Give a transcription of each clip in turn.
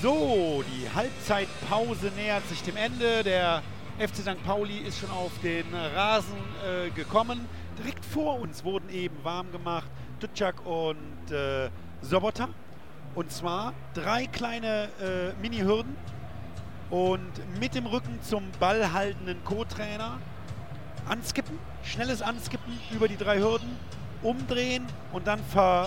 So, die Halbzeitpause nähert sich dem Ende. Der FC St. Pauli ist schon auf den Rasen gekommen. Direkt vor uns wurden eben warm gemacht Ducak und Sobota. Und zwar 3 kleine Mini-Hürden. Und mit dem Rücken zum ballhaltenden Co-Trainer anskippen, schnelles Anskippen über die 3 Hürden, umdrehen und dann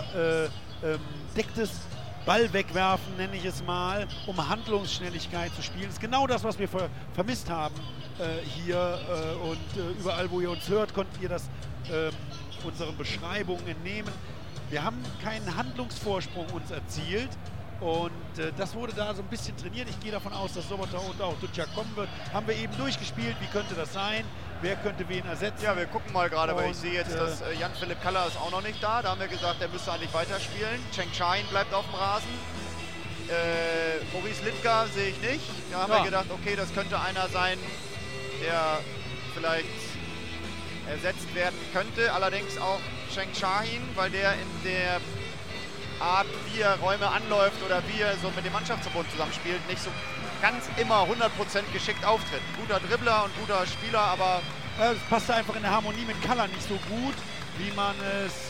verdecktes Ball wegwerfen, nenne ich es mal, um Handlungsschnelligkeit zu spielen. Das ist genau das, was wir vermisst haben hier und überall, wo ihr uns hört, konntet ihr das unseren Beschreibungen entnehmen. Wir haben keinen Handlungsvorsprung uns erzielt und das wurde da so ein bisschen trainiert. Ich gehe davon aus, dass Sobota und auch Ducak kommen wird. Haben wir eben durchgespielt, wie könnte das sein? Wer könnte wen ersetzen? Ja, wir gucken mal gerade, weil ich sehe jetzt, dass Jan-Philipp Kaller ist auch noch nicht da. Da haben wir gesagt, er müsste eigentlich weiterspielen. Cheng Shahin bleibt auf dem Rasen. Maurice Litka sehe ich nicht. Da haben wir gedacht, okay, das könnte einer sein, der vielleicht ersetzt werden könnte. Allerdings auch Cheng Shahin, weil der in der Art, wie er Räume anläuft oder wie er so mit dem Mannschaftsverbund zusammenspielt, nicht so ganz immer 100% geschickt auftritt. Guter Dribbler und guter Spieler, aber es passte einfach in der Harmonie mit Kaller nicht so gut, wie man es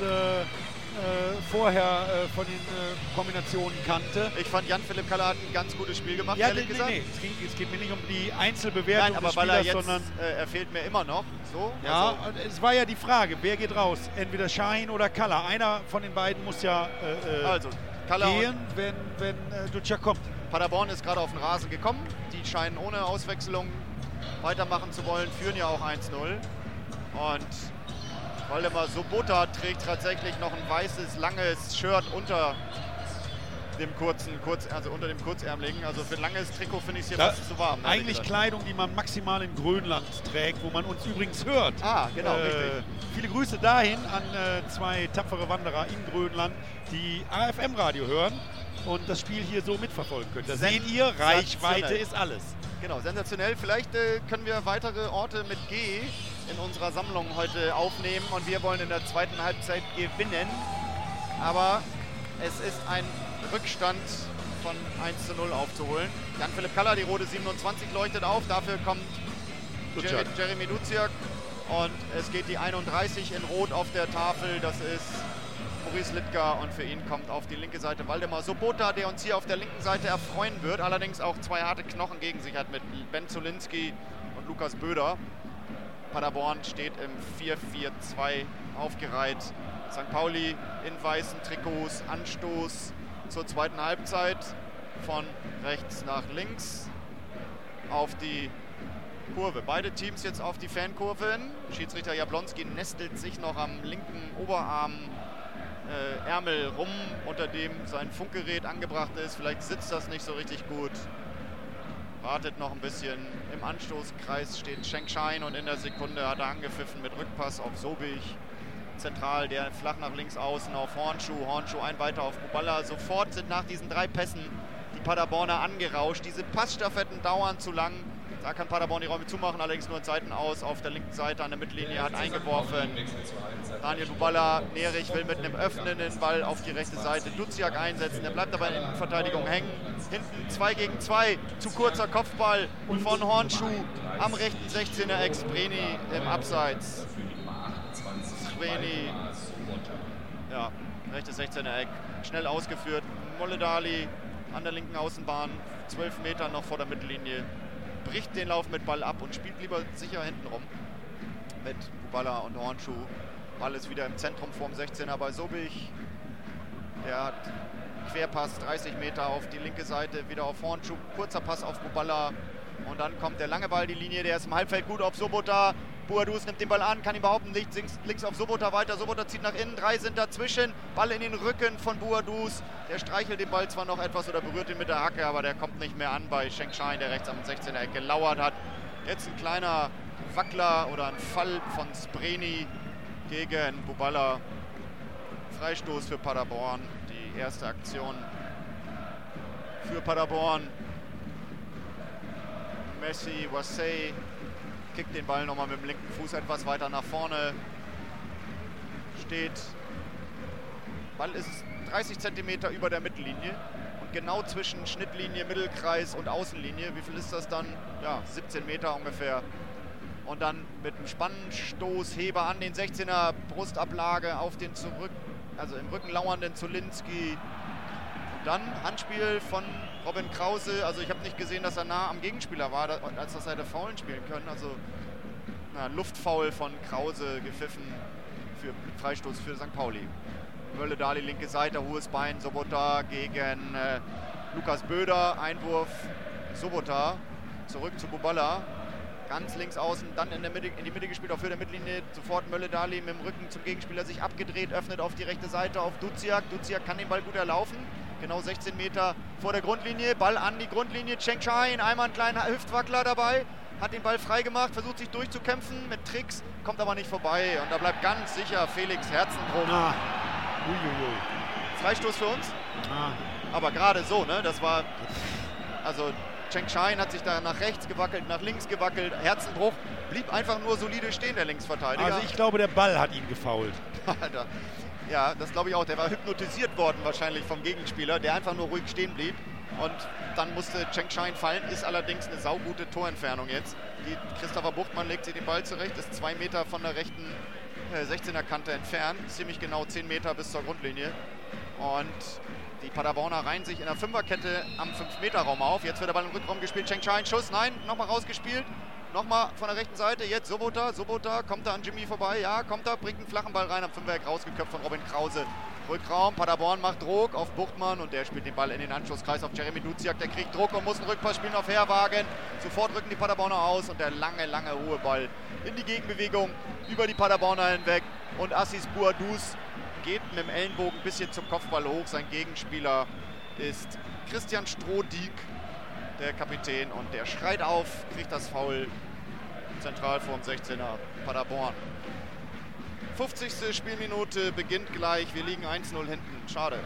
vorher von den Kombinationen kannte. Ich fand, Jan-Philipp Kaller hat ein ganz gutes Spiel gemacht, ja, ehrlich gesagt. Es geht mir nicht um die Einzelbewertung Nein, aber des weil Spielers, er jetzt, sondern er fehlt mir immer noch. So, ja, also es war ja die Frage, wer geht raus? Entweder Shahin oder Kaller. Einer von den beiden muss ja gehen, wenn Ducak kommt. Paderborn ist gerade auf den Rasen gekommen. Die scheinen ohne Auswechslung weitermachen zu wollen, führen ja auch 1-0. Und Waldemar Sobota trägt tatsächlich noch ein weißes, langes Shirt unter dem unter dem kurzärmeligen. Also für ein langes Trikot finde ich es hier fast zu warm. Eigentlich Kleidung, die man maximal in Grönland trägt, wo man uns übrigens hört. Ah, genau, richtig. Viele Grüße dahin an 2 tapfere Wanderer in Grönland, die AFM-Radio hören und das Spiel hier so mitverfolgen können. Da seht ihr, Reichweite ist alles. Genau, sensationell. Vielleicht können wir weitere Orte mit G in unserer Sammlung heute aufnehmen und wir wollen in der zweiten Halbzeit gewinnen. Aber es ist ein Rückstand von 1:0 aufzuholen. Jan-Philipp Kaller, die rote 27 leuchtet auf. Dafür kommt Jeremy Ducak und es geht die 31 in Rot auf der Tafel. Das ist Maurice Litka und für ihn kommt auf die linke Seite Waldemar Sobota, der uns hier auf der linken Seite erfreuen wird. Allerdings auch 2 harte Knochen gegen sich hat mit Ben Zulinski und Lukas Böder. Paderborn steht im 4-4-2 aufgereiht. St. Pauli in weißen Trikots, Anstoß zur zweiten Halbzeit von rechts nach links auf die Kurve. Beide Teams jetzt auf die Fankurven. Schiedsrichter Jablonski nestelt sich noch am linken Oberarm Ärmel rum, unter dem sein Funkgerät angebracht ist. Vielleicht sitzt das nicht so richtig gut. Wartet noch ein bisschen. Im Anstoßkreis steht Cheng Shahin und in der Sekunde hat er angepfiffen mit Rückpass auf Sobich. Zentral, der flach nach links außen auf Hornschuh. Hornschuh ein weiter auf Kubala. Sofort sind nach diesen 3 Pässen die Paderborner angerauscht. Diese Passstaffetten dauern zu lang. Da kann Paderborn die Räume zumachen, allerdings nur in Seiten aus. Auf der linken Seite an der Mittellinie hat eingeworfen. Daniel Kubala, Nerich will mit einem öffnenden Ball auf die rechte Seite Ducak einsetzen. Der bleibt aber in der Innenverteidigung hängen. Hinten 2 gegen 2. Zu kurzer Kopfball von Hornschuh am rechten 16er-Eck. Spreni im Abseits. Spreni, ja, rechtes 16er-Eck. Schnell ausgeführt. Moledali an der linken Außenbahn. 12 Meter noch vor der Mittellinie. Bricht den Lauf mit Ball ab und spielt lieber sicher hinten rum mit Kubala und Hornschuh. Ball ist wieder im Zentrum vorm 16er bei Sobich. Der hat Querpass 30 Meter auf die linke Seite, wieder auf Hornschuh. Kurzer Pass auf Kubala und dann kommt der lange Ball, die Linie, der ist im Halbfeld gut auf Sobota. Buadus nimmt den Ball an, kann ihn behaupten, links auf Sobota weiter. Sobota zieht nach innen, 3 sind dazwischen. Ball in den Rücken von Buadus. Der streichelt den Ball zwar noch etwas oder berührt ihn mit der Hacke, aber der kommt nicht mehr an bei Cheng Shahin, der rechts am 16er-Eck gelauert hat. Jetzt ein kleiner Wackler oder ein Fall von Spreni gegen Bubala. Freistoß für Paderborn. Die erste Aktion für Paderborn. Messi, Wassey kickt den Ball nochmal mit dem linken Fuß etwas weiter nach vorne. Steht. Ball ist 30 cm über der Mittellinie und genau zwischen Schnittlinie, Mittelkreis und Außenlinie. Wie viel ist das dann? Ja, 17 Meter ungefähr. Und dann mit einem Spannstoß, Heber an den 16er, Brustablage auf den also im Rücken lauernden Zulinski. Und dann Handspiel von Robin Krause. Also ich habe nicht gesehen, dass er nah am Gegenspieler war, als das hätte faulen spielen können. Also Luftfoul von Krause gepfiffen für Freistoß für St. Pauli. Mölle-Dali, linke Seite, hohes Bein, Sobota gegen Lukas Böder, Einwurf, Sobota, zurück zu Buballa, ganz links außen, dann in die Mitte gespielt, auf Höhe der Mittellinie, sofort Mölle-Dali mit dem Rücken zum Gegenspieler, sich abgedreht, öffnet auf die rechte Seite, auf Duziak. Duziak kann den Ball gut erlaufen, genau 16 Meter vor der Grundlinie, Ball an die Grundlinie, Cheng Chain, einmal einen kleinen Hüftwackler dabei, hat den Ball frei gemacht, versucht sich durchzukämpfen mit Tricks, kommt aber nicht vorbei und da bleibt ganz sicher Felix Herzenbruch. Freistoß für uns, aber gerade so, ne? Das war, also Cheng Chain hat sich da nach rechts gewackelt, nach links gewackelt, Herzenbruch blieb einfach nur solide stehen, der Linksverteidiger. Also ich glaube, der Ball hat ihn gefoult. Ja, das glaube ich auch, der war hypnotisiert worden wahrscheinlich vom Gegenspieler, der einfach nur ruhig stehen blieb. Und dann musste Cheng Chain fallen, ist allerdings eine saugute Torentfernung jetzt. Christopher Buchtmann legt sich den Ball zurecht, ist 2 Meter von der rechten 16er Kante entfernt, ziemlich genau 10 Meter bis zur Grundlinie. Und die Paderborner reihen sich in der Fünferkette am 5-Meter-Raum auf. Jetzt wird der Ball im Rückraum gespielt, Cheng Chain, Schuss, nein, nochmal rausgespielt. Nochmal von der rechten Seite, jetzt Sobota, kommt da an Jimmy vorbei, ja, kommt da, bringt einen flachen Ball rein, am Fünfereck rausgeköpft von Robin Krause. Rückraum, Paderborn macht Druck auf Buchtmann und der spielt den Ball in den Anschlusskreis auf Jeremy Duziak, der kriegt Druck und muss einen Rückpass spielen auf Herwagen. Sofort rücken die Paderborner aus und der lange hohe Ball in die Gegenbewegung über die Paderborner hinweg und Assis Bouadouz geht mit dem Ellenbogen ein bisschen zum Kopfball hoch. Sein Gegenspieler ist Christian Strohdieck, der Kapitän, und der schreit auf, kriegt das Foul zentral vor dem 16er Paderborn. 50. Spielminute beginnt gleich. Wir liegen 1-0 hinten. Schade.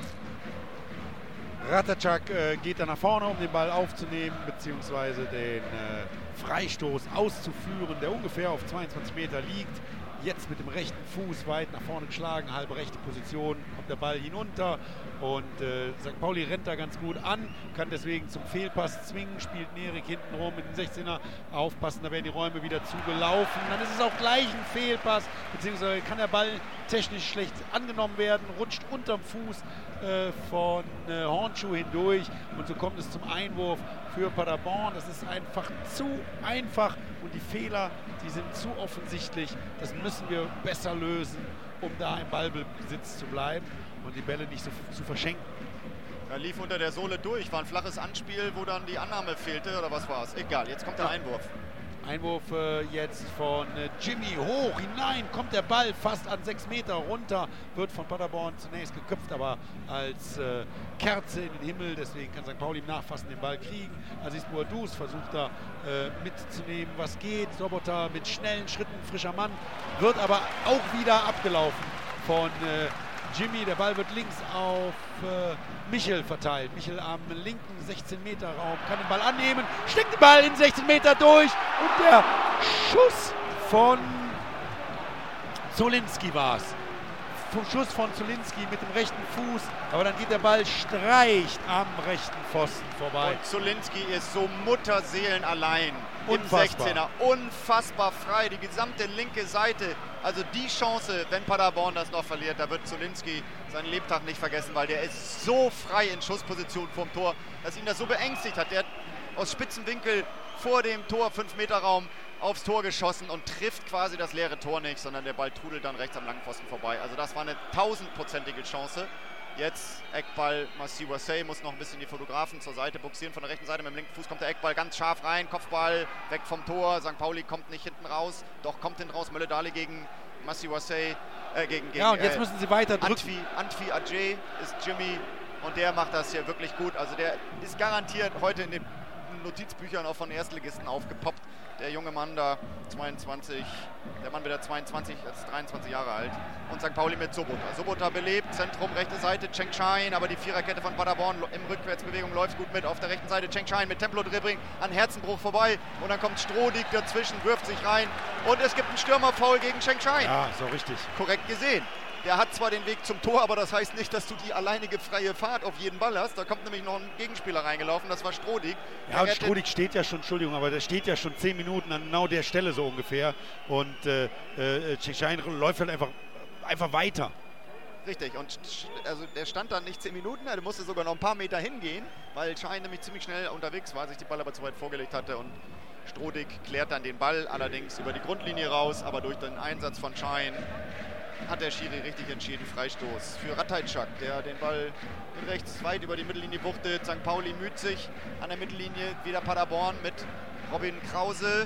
Ratacak geht dann nach vorne, um den Ball aufzunehmen, beziehungsweise den Freistoß auszuführen, der ungefähr auf 22 Meter liegt. Jetzt mit dem rechten Fuß weit nach vorne geschlagen, halbe rechte Position, kommt der Ball hinunter und St. Pauli rennt da ganz gut an, kann deswegen zum Fehlpass zwingen, spielt Nerik hinten rum mit dem 16er, aufpassen, da werden die Räume wieder zugelaufen, dann ist es auch gleich ein Fehlpass, beziehungsweise kann der Ball technisch schlecht angenommen werden, rutscht unterm Fuß von Hornschuh hindurch und so kommt es zum Einwurf für Paderborn. Das ist einfach zu einfach und die Fehler, die sind zu offensichtlich. Das müssen wir besser lösen, um da im Ballbesitz zu bleiben und die Bälle nicht so zu verschenken. Er lief unter der Sohle durch, war ein flaches Anspiel, wo dann die Annahme fehlte, oder was war es? Egal, jetzt kommt der Einwurf. Einwurf jetzt von Jimmy, hoch hinein, kommt der Ball fast an 6 Meter runter, wird von Paderborn zunächst geköpft, aber als Kerze in den Himmel, deswegen kann St. Pauli im Nachfassen den Ball kriegen. Aziz Bouadouz versucht da mitzunehmen, was geht. Sobota mit schnellen Schritten, frischer Mann, wird aber auch wieder abgelaufen von Jimmy. Der Ball wird links auf Michel verteilt. Michel am linken 16-Meter-Raum kann den Ball annehmen, steckt den Ball in 16 Meter durch und der Schuss von Zulinski war es. Schuss von Zulinski mit dem rechten Fuß, aber dann geht der Ball streicht am rechten Pfosten vorbei. Und Zulinski ist so mutterseelenallein im Unfassbar. 16er. Unfassbar frei, die gesamte linke Seite. Also die Chance, wenn Paderborn das noch verliert, da wird Zulinski seinen Lebtag nicht vergessen, weil der ist so frei in Schussposition vorm Tor, dass ihn das so beängstigt hat. Der hat aus Spitzenwinkel vor dem Tor, 5-Meter-Raum, aufs Tor geschossen und trifft quasi das leere Tor nicht, sondern der Ball trudelt dann rechts am langen Pfosten vorbei. Also das war eine 1000-prozentige Chance. Jetzt Eckball, Massi Wassey muss noch ein bisschen die Fotografen zur Seite buxieren. Von der rechten Seite mit dem linken Fuß kommt der Eckball ganz scharf rein, Kopfball weg vom Tor. St. Pauli kommt nicht hinten raus, doch kommt hinten raus. Mölle-Dali gegen Massi Wassey, ja, und jetzt müssen sie weiter drücken. Antwi Ajay ist Jimmy und der macht das hier wirklich gut. Also der ist garantiert heute in den Notizbüchern auch von Erstligisten aufgepoppt. Der junge Mann da, 22, der Mann wieder 22, jetzt 23 Jahre alt. Und St. Pauli mit Sobota. Sobota belebt, Zentrum, rechte Seite, Cheng Chain, aber die Viererkette von Paderborn im Rückwärtsbewegung läuft gut mit. Auf der rechten Seite Cheng Chain mit Templo-Dribbling an Herzenbruch vorbei. Und dann kommt Strohdieck dazwischen, wirft sich rein. Und es gibt einen Stürmerfoul gegen Cheng Chain. Ja, so richtig. Korrekt gesehen. Der hat zwar den Weg zum Tor, aber das heißt nicht, dass du die alleinige freie Fahrt auf jeden Ball hast. Da kommt nämlich noch ein Gegenspieler reingelaufen, das war Strodig. Ja, und Strodig steht ja schon, Entschuldigung, aber der steht ja schon 10 Minuten an genau der Stelle so ungefähr. Und Chengchain läuft halt einfach weiter. Richtig, und also der stand dann nicht 10 Minuten, er musste sogar noch ein paar Meter hingehen, weil Schein nämlich ziemlich schnell unterwegs war, sich die Ball aber zu weit vorgelegt hatte und Strodig klärt dann den Ball, allerdings über die Grundlinie raus, aber durch den Einsatz von Schein hat der Schiri richtig entschieden. Freistoß für Ratajczak, der den Ball rechts weit über die Mittellinie buchtet. St. Pauli müht sich an der Mittellinie, wieder Paderborn mit Robin Krause.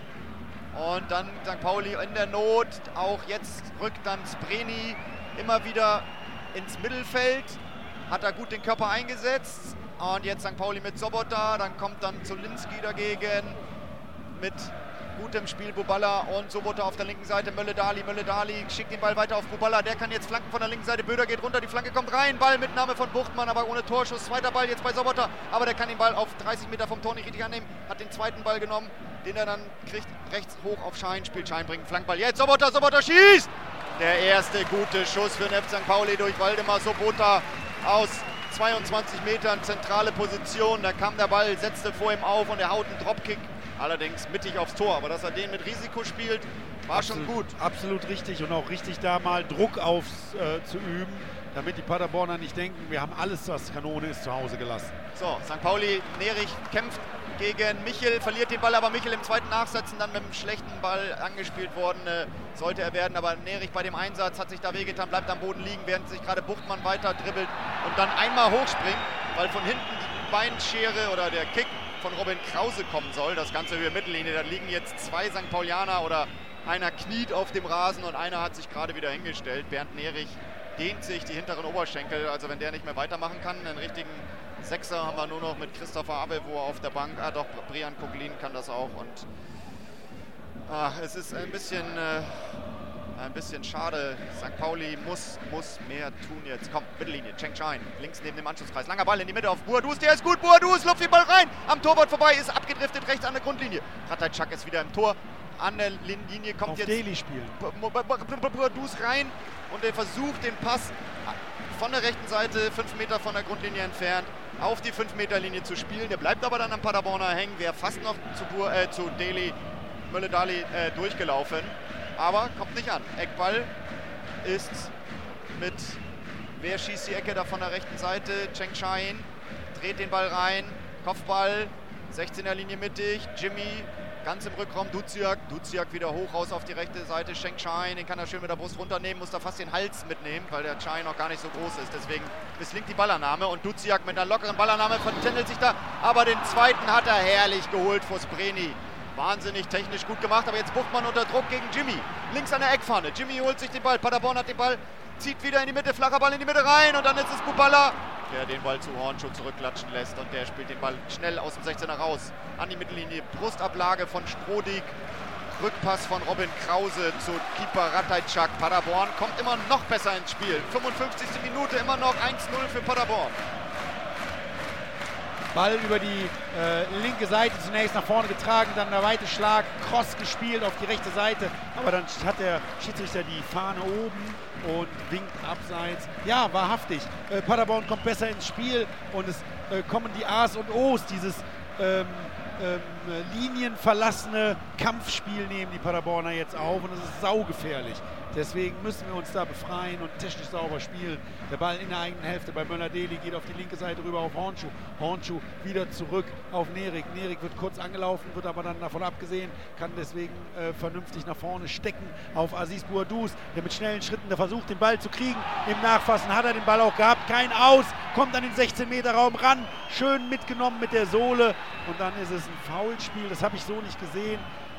Und dann St. Pauli in der Not, auch jetzt rückt dann Spreni immer wieder ins Mittelfeld, hat da gut den Körper eingesetzt. Und jetzt St. Pauli mit Sobota, dann kommt dann Zulinski dagegen mit gutem Spiel Buballa und Sobota auf der linken Seite, Mölle-Dali schickt den Ball weiter auf Buballa, der kann jetzt flanken von der linken Seite, Böder geht runter, die Flanke kommt rein, Ballmitnahme von Buchtmann, aber ohne Torschuss, zweiter Ball jetzt bei Sobota, aber der kann den Ball auf 30 Meter vom Tor nicht richtig annehmen, hat den zweiten Ball genommen, den er dann kriegt, rechts hoch auf Schein, spielt Schein, bringt einen Flankball, jetzt Sobota schießt! Der erste gute Schuss für den FC St. Pauli durch Waldemar Sobota aus 22 Metern, zentrale Position, da kam der Ball, setzte vor ihm auf und er haut einen Dropkick. Allerdings mittig aufs Tor, aber dass er den mit Risiko spielt, war schon gut. Absolut richtig und auch richtig da mal Druck zu üben, damit die Paderborner nicht denken, wir haben alles, was Kanone ist, zu Hause gelassen. So, St. Pauli, Nerich kämpft gegen Michel, verliert den Ball, aber Michel im zweiten Nachsetzen dann mit einem schlechten Ball angespielt worden, sollte er werden, aber Nerich bei dem Einsatz hat sich da wehgetan, bleibt am Boden liegen, während sich gerade Buchtmann weiter dribbelt und dann einmal hochspringt, weil von hinten die Beinschere oder der Kick von Robin Krause kommen soll, das Ganze Höhe Mittellinie, da liegen jetzt zwei St. Paulianer oder einer kniet auf dem Rasen und einer hat sich gerade wieder hingestellt. Bernd Nerich dehnt sich die hinteren Oberschenkel, also wenn der nicht mehr weitermachen kann, einen richtigen Sechser haben wir nur noch mit Christopher Abel, wo er auf der Bank, doch, Brian Koglin kann das auch und es ist ein bisschen schade. St. Pauli muss mehr tun jetzt. Kommt, Mittellinie, Chengchain, links neben dem Anschlusskreis. Langer Ball in die Mitte auf Boadus, der ist gut, Boadus, lupft den Ball rein, am Torwart vorbei, ist abgedriftet, rechts an der Grundlinie. Ratajczak ist wieder im Tor, an der Linie kommt auf jetzt Daily spielen. Boadus rein und er versucht den Pass von der rechten Seite, 5 Meter von der Grundlinie entfernt, auf die 5-Meter-Linie zu spielen. Der bleibt aber dann am Paderborner hängen, wäre fast noch zu Daly, Mölle-Dali durchgelaufen. Aber kommt nicht an. Eckball ist mit, wer schießt die Ecke da von der rechten Seite? Chengchain dreht den Ball rein, Kopfball, 16er Linie mittig, Jimmy ganz im Rückraum, Duziak wieder hoch raus auf die rechte Seite, Chengchain, den kann er schön mit der Brust runternehmen, muss da fast den Hals mitnehmen, weil der Schein noch gar nicht so groß ist, deswegen misslingt die Ballannahme und Duziak mit einer lockeren Ballannahme vertändelt sich da, aber den zweiten hat er herrlich geholt vor Spreni. Wahnsinnig technisch gut gemacht, aber jetzt Buchtmann unter Druck gegen Jimmy. Links an der Eckfahne. Jimmy holt sich den Ball. Paderborn hat den Ball, zieht wieder in die Mitte, flacher Ball in die Mitte rein und dann ist es Buballa, der den Ball zu Hornschuh zurückklatschen lässt und der spielt den Ball schnell aus dem 16er raus. An die Mittellinie, Brustablage von Strodig, Rückpass von Robin Krause zu Keeper Ratajczak. Paderborn kommt immer noch besser ins Spiel. 55. Minute, immer noch 1-0 für Paderborn. Ball über die linke Seite zunächst nach vorne getragen, dann der weite Schlag, Cross gespielt auf die rechte Seite, aber dann hat der Schiedsrichter die Fahne oben und winkt abseits. Ja, wahrhaftig. Paderborn kommt besser ins Spiel und es kommen die A's und O's, dieses linienverlassene Kampfspiel nehmen die Paderborner jetzt auf und es ist saugefährlich. Deswegen müssen wir uns da befreien und technisch sauber spielen. Der Ball in der eigenen Hälfte bei Möller-Deli geht auf die linke Seite rüber auf Hornschuh. Hornschuh wieder zurück auf Nerik. Nerik wird kurz angelaufen, wird aber dann davon abgesehen, kann deswegen vernünftig nach vorne stecken auf Aziz Boadus, der mit schnellen Schritten der versucht, den Ball zu kriegen. Im Nachfassen hat er den Ball auch gehabt. Kein Aus, kommt an den 16-Meter-Raum ran. Schön mitgenommen mit der Sohle. Und dann ist es ein Foulspiel. Das habe ich so nicht gesehen.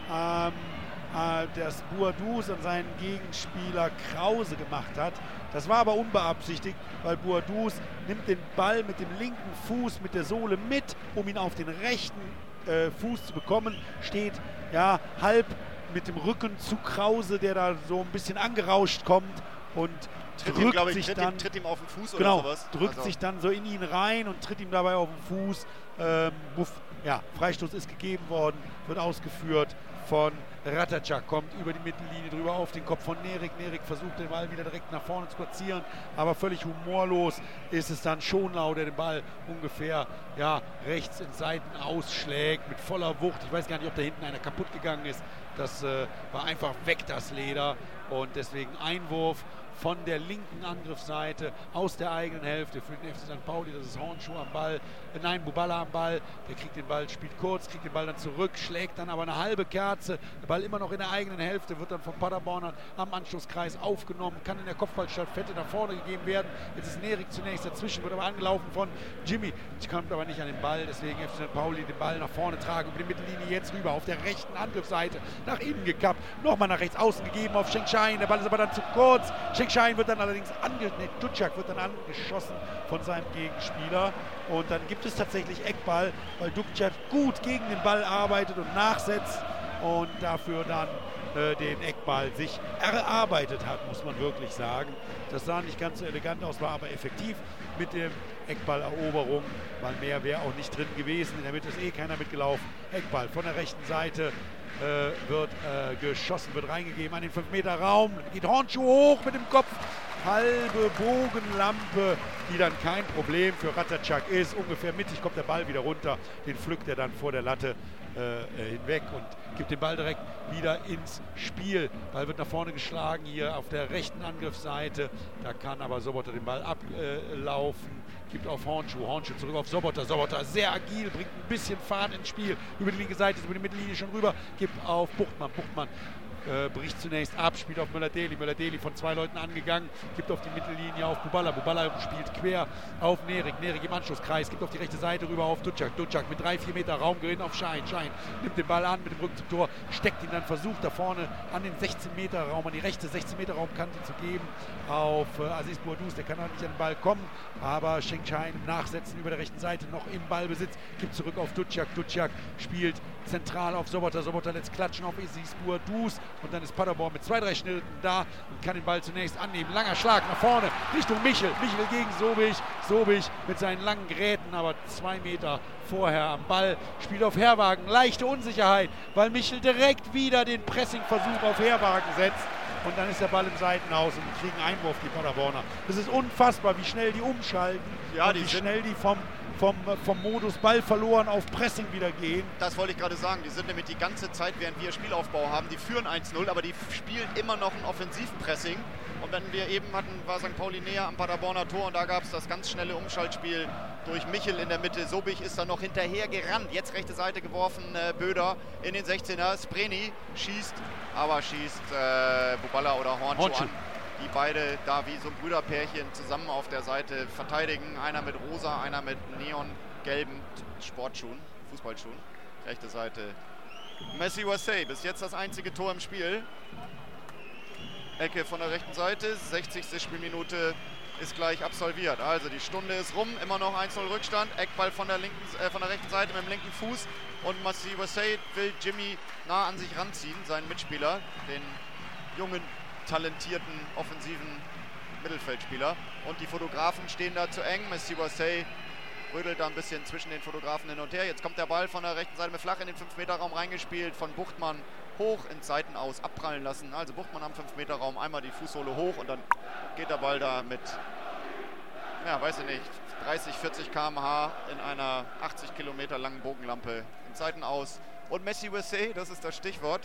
Das Boadus an seinen Gegenspieler Krause gemacht hat. Das war aber unbeabsichtigt, weil Boadus nimmt den Ball mit dem linken Fuß mit der Sohle mit, um ihn auf den rechten Fuß zu bekommen, steht ja halb mit dem Rücken zu Krause, der da so ein bisschen angerauscht kommt und tritt ihm auf den Fuß oder sowas. Drückt sich dann so in ihn rein und tritt ihm dabei auf den Fuß. Freistoß ist gegeben worden, wird ausgeführt von Ratajczak kommt über die Mittellinie drüber auf den Kopf von Nerik. Nerik versucht den Ball wieder direkt nach vorne zu platzieren, aber völlig humorlos ist es dann Schonlau, der den Ball ungefähr rechts in Seiten ausschlägt mit voller Wucht. Ich weiß gar nicht, ob da hinten einer kaputt gegangen ist. Das war einfach weg, das Leder, und deswegen Einwurf von der linken Angriffsseite aus der eigenen Hälfte für den FC St. Pauli. Das ist Hornschuh am Ball, Buballa am Ball, der kriegt den Ball, spielt kurz, kriegt den Ball dann zurück, schlägt dann aber eine halbe Kerze, der Ball immer noch in der eigenen Hälfte, wird dann von Paderbornern am Anschlusskreis aufgenommen, kann in der Kopfballstaffette nach vorne gegeben werden. Jetzt ist Nerik zunächst dazwischen, wird aber angelaufen von Jimmy, kommt aber nicht an den Ball, deswegen FC St. Pauli den Ball nach vorne tragen, über die Mittellinie jetzt rüber, auf der rechten Angriffsseite, nach innen gekappt, nochmal nach rechts außen gegeben auf Schenkshain, der Ball ist aber dann zu kurz, Schenkshain wird dann allerdings Ducjak wird dann angeschossen von seinem Gegenspieler, und dann gibt es tatsächlich Eckball, weil Ducjak gut gegen den Ball arbeitet und nachsetzt und dafür dann den Eckball sich erarbeitet hat, muss man wirklich sagen. Das sah nicht ganz so elegant aus, war aber effektiv mit dem Eckballeroberung, weil mehr wäre auch nicht drin gewesen. In der Mitte ist keiner mitgelaufen. Eckball von der rechten Seite wird geschossen, wird reingegeben an den 5-Meter-Raum. Geht Hornschuh hoch mit dem Kopf. Halbe Bogenlampe, die dann kein Problem für Ratajczak ist. Ungefähr mittig kommt der Ball wieder runter. Den pflückt er dann vor der Latte hinweg und gibt den Ball direkt wieder ins Spiel. Ball wird nach vorne geschlagen hier auf der rechten Angriffsseite. Da kann aber Sobotta den Ball ablaufen. Gibt auf Hornschuh. Hornschuh zurück auf Sobotta. Sobotta sehr agil, bringt ein bisschen Fahrt ins Spiel. Über die linke Seite, über die Mittellinie schon rüber. Gibt auf Buchtmann. Buchtmann bricht zunächst ab, spielt auf Müller-Deli. Müller-Deli von 2 Leuten angegangen, gibt auf die Mittellinie auf Buballa. Buballa spielt quer auf Nerik. Nerik im Anschlusskreis, gibt auf die rechte Seite rüber auf Ducjak. Ducjak mit 3-4 Meter Raumgewinn auf Schein. Schein nimmt den Ball an mit dem Rücken zum Tor, steckt ihn dann, versucht da vorne an den 16-Meter-Raum, an die rechte 16-Meter-Raumkante zu geben auf Aziz Bouadouz. Der kann auch nicht an den Ball kommen, aber Schenkshain im Nachsetzen über der rechten Seite noch im Ballbesitz, gibt zurück auf Ducjak. Ducjak spielt zentral auf Sobotta. Sobotta lässt klatschen auf Aziz Bouadouz. Und dann ist Paderborn mit 2-3 Schnitten da und kann den Ball zunächst annehmen. Langer Schlag nach vorne Richtung Michel. Michel gegen Sobich. Sobich mit seinen langen Gräten, aber 2 Meter vorher am Ball. Spielt auf Herwagen. Leichte Unsicherheit, weil Michel direkt wieder den Pressingversuch auf Herwagen setzt. Und dann ist der Ball im Seitenhaus und die kriegen Einwurf, die Paderborner. Das ist unfassbar, wie schnell die umschalten, und wie schnell die vom Modus Ball verloren auf Pressing wieder gehen. Das wollte ich gerade sagen. Die sind nämlich die ganze Zeit, während wir Spielaufbau haben, die führen 1-0, aber die spielen immer noch ein Offensivpressing. Und wenn wir eben hatten, war St. Pauli näher am Paderborner Tor, und da gab es das ganz schnelle Umschaltspiel durch Michel in der Mitte. Sobich ist dann noch hinterher gerannt. Jetzt rechte Seite geworfen, Böder in den 16er. Spreni schießt Buballa oder Hornschuh an. Die beide da wie so ein Brüderpärchen zusammen auf der Seite verteidigen. Einer mit rosa, einer mit neongelben Sportschuhen, Fußballschuhen. Rechte Seite Messi Wassey, bis jetzt das einzige Tor im Spiel. Ecke von der rechten Seite, 60. Spielminute ist gleich absolviert. Also die Stunde ist rum, immer noch 1-0 Rückstand. Eckball von der rechten Seite mit dem linken Fuß. Und Messi Wassey will Jimmy nah an sich ranziehen, seinen Mitspieler, den jungen, talentierten, offensiven Mittelfeldspieler. Und die Fotografen stehen da zu eng. Messi Wassey rödelt da ein bisschen zwischen den Fotografen hin und her. Jetzt kommt der Ball von der rechten Seite mit flach in den 5-Meter-Raum reingespielt, von Buchtmann hoch ins Seitenaus abprallen lassen. Also Buchtmann am 5-Meter-Raum, einmal die Fußsohle hoch und dann geht der Ball da mit, ja, weiß ich nicht, 30, 40 km/h in einer 80 Kilometer langen Bogenlampe ins Seitenaus. Und Messi Wassey, das ist das Stichwort,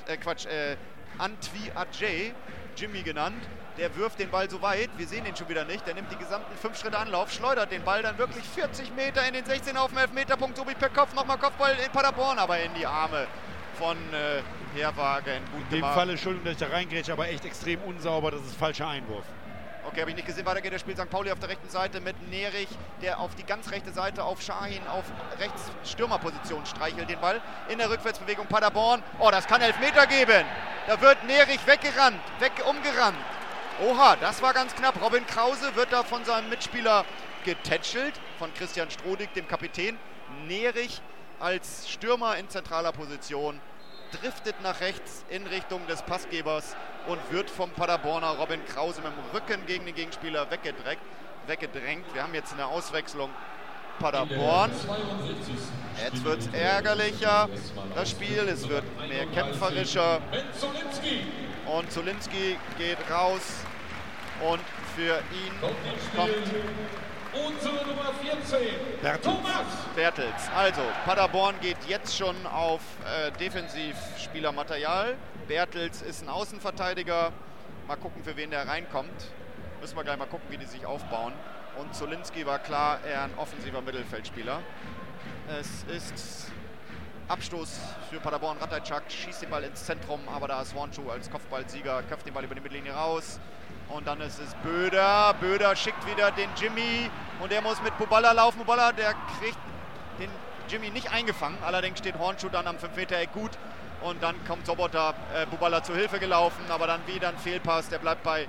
Antwi Adjei, Jimmy genannt, der wirft den Ball so weit, wir sehen ihn schon wieder nicht, der nimmt die gesamten 5 Schritte Anlauf, schleudert den Ball dann wirklich 40 Meter in den 16 auf dem Elfmeterpunkt, Sobich per Kopf, nochmal Kopfball in Paderborn, aber in die Arme von Herwagen. Gut in dem gemacht. Fall, Entschuldigung, dass ich da reingrätsche, aber echt extrem unsauber, das ist falscher Einwurf. Okay, habe ich nicht gesehen. Weiter geht das Spiel St. Pauli auf der rechten Seite mit Nerich, der auf die ganz rechte Seite auf Şahin auf rechts Stürmerposition streichelt den Ball. In der Rückwärtsbewegung Paderborn. Oh, das kann Elfmeter geben. Da wird Nerich umgerannt. Oha, das war ganz knapp. Robin Krause wird da von seinem Mitspieler getätschelt, von Christian Strodig, dem Kapitän. Nerich als Stürmer in zentraler Position driftet nach rechts in Richtung des Passgebers und wird vom Paderborner Robin Krause mit dem Rücken gegen den Gegenspieler weggedrängt. Wir haben jetzt eine Auswechslung Paderborn. Jetzt wird es ärgerlicher, das Spiel. Es wird mehr kämpferischer. Und Zulinski geht raus. Und für ihn kommt unsere Nummer 14, Bertels. Also, Paderborn geht jetzt schon auf Defensivspielermaterial. Bertels ist ein Außenverteidiger. Mal gucken, für wen der reinkommt. Müssen wir gleich mal gucken, wie die sich aufbauen. Und Zulinski war klar eher ein offensiver Mittelfeldspieler. Es ist Abstoß für Paderborn. Ratajczak schießt den Ball ins Zentrum, aber da ist Hornschuh als Kopfballsieger, köpft den Ball über die Mittellinie raus. Und dann ist es Böder. Böder schickt wieder den Jimmy und der muss mit Buballa laufen. Buballa, der kriegt den Jimmy nicht eingefangen. Allerdings steht Hornschuh dann am 5-Meter-Eck gut. Und dann kommt Sobotta Buballa zur Hilfe gelaufen. Aber dann wieder ein Fehlpass. Der bleibt bei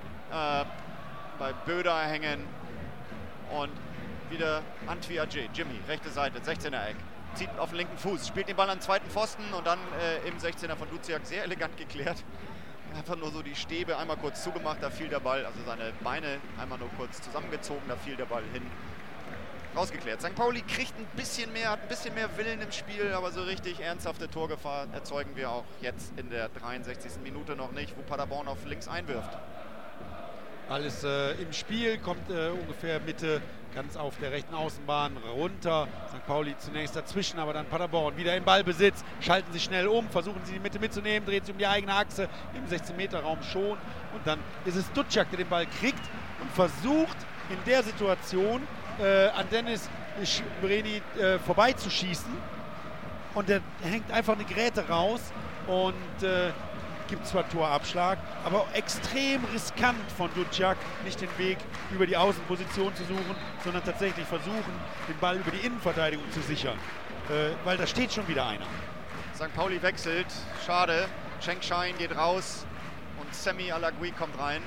Böder hängen. Und wieder Antwi Ajay. Jimmy, rechte Seite, 16er-Eck. Zieht auf den linken Fuß, spielt den Ball an den zweiten Pfosten und dann im 16er von Duziak sehr elegant geklärt. Einfach nur so die Stäbe einmal kurz zugemacht, da fiel der Ball, also seine Beine einmal nur kurz zusammengezogen, da fiel der Ball hin. Rausgeklärt. St. Pauli kriegt ein bisschen mehr, hat ein bisschen mehr Willen im Spiel, aber so richtig ernsthafte Torgefahr erzeugen wir auch jetzt in der 63. Minute noch nicht, wo Paderborn auf links einwirft. Alles im Spiel, kommt ungefähr Mitte, ganz auf der rechten Außenbahn runter. St. Pauli zunächst dazwischen, aber dann Paderborn wieder im Ballbesitz. Schalten sich schnell um, versuchen sie die Mitte mitzunehmen, dreht sich um die eigene Achse im 16-Meter-Raum schon. Und dann ist es Duziak, der den Ball kriegt und versucht in der Situation an Dennis Breni vorbeizuschießen. Und der hängt einfach eine Gräte raus und gibt zwar Torabschlag, aber extrem riskant von Duziak, nicht den Weg über die Außenposition zu suchen, sondern tatsächlich versuchen, den Ball über die Innenverteidigung zu sichern. Weil da steht schon wieder einer. St. Pauli wechselt, schade. Cheng Shine geht raus und Semi Alagui kommt rein.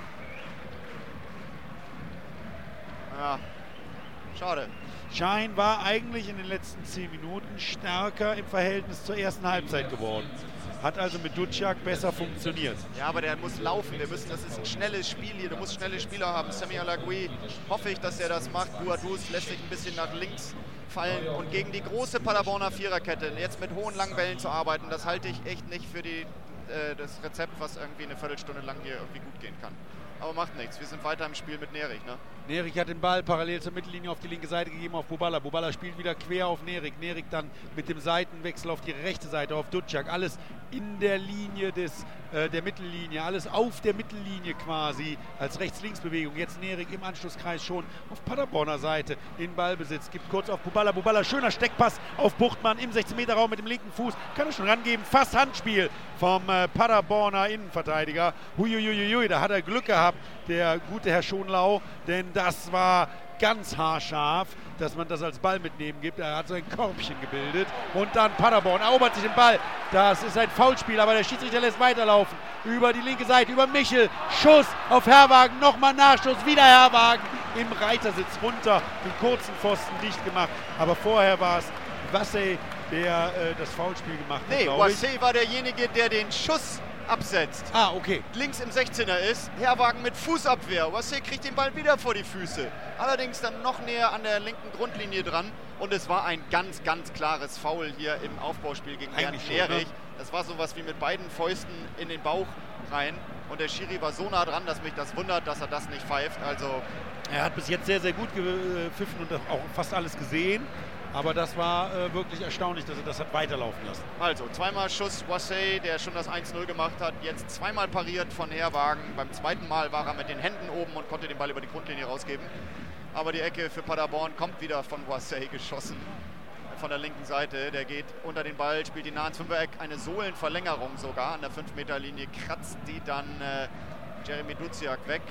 Ja, schade. Shine war eigentlich in den letzten 10 Minuten stärker im Verhältnis zur ersten Halbzeit geworden. Hat also mit Duziak besser funktioniert. Ja, aber der muss laufen. Das ist ein schnelles Spiel hier. Du musst schnelle Spieler haben. Semi Alagui, hoffe ich, dass er das macht. Bouadouz lässt sich ein bisschen nach links fallen. Und gegen die große Paderborner Viererkette jetzt mit hohen langen Bällen zu arbeiten, das halte ich echt nicht für das Rezept, was irgendwie eine Viertelstunde lang hier irgendwie gut gehen kann. Aber macht nichts. Wir sind weiter im Spiel mit Nerich, ne? Nerich hat den Ball parallel zur Mittellinie auf die linke Seite gegeben auf Buballa. Buballa spielt wieder quer auf Nerich. Nerich dann mit dem Seitenwechsel auf die rechte Seite auf Duziak. Alles in der Linie der Mittellinie. Alles auf der Mittellinie quasi als Rechts-Links-Bewegung. Jetzt Nerich im Anschlusskreis schon auf Paderborner Seite in Ballbesitz. Gibt kurz auf Buballa. Buballa, schöner Steckpass auf Buchtmann im 16-Meter-Raum mit dem linken Fuß. Kann er schon rangeben. Fast Handspiel vom Paderborner Innenverteidiger. Huiuiuiui, da hat er Glück gehabt, der gute Herr Schonlau, denn das war ganz haarscharf, dass man das als Ball mitnehmen gibt. Er hat so ein Körbchen gebildet und dann Paderborn erobert sich den Ball. Das ist ein Foulspiel, aber der Schiedsrichter lässt weiterlaufen. Über die linke Seite, über Michel. Schuss auf Herrwagen, nochmal Nachschuss, wieder Herrwagen im Reitersitz runter, den kurzen Pfosten dicht gemacht. Aber vorher war es Wassey, der das Foulspiel gemacht hat. Nee, Wassey war derjenige, der den Schuss absetzt. Ah, okay. Links im 16er ist, Herrwagen mit Fußabwehr. Wassey kriegt den Ball wieder vor die Füße. Allerdings dann noch näher an der linken Grundlinie dran. Und es war ein ganz, ganz klares Foul hier im Aufbauspiel gegen Bernd Nerich. Das war sowas wie mit beiden Fäusten in den Bauch rein. Und der Schiri war so nah dran, dass mich das wundert, dass er das nicht pfeift. Also er hat bis jetzt sehr, sehr gut gepfiffen und auch fast alles gesehen. Aber das war wirklich erstaunlich, dass er das hat weiterlaufen lassen. Also zweimal Schuss Wassey, der schon das 1-0 gemacht hat. Jetzt zweimal pariert von Herrwagen. Beim zweiten Mal war er mit den Händen oben und konnte den Ball über die Grundlinie rausgeben. Aber die Ecke für Paderborn kommt wieder von Wassey geschossen. Von der linken Seite. Der geht unter den Ball, spielt ihn nah ins Fünfereck. Eine Sohlenverlängerung sogar an der 5-Meter-Linie. Kratzt die dann Jeremy Duziak weg.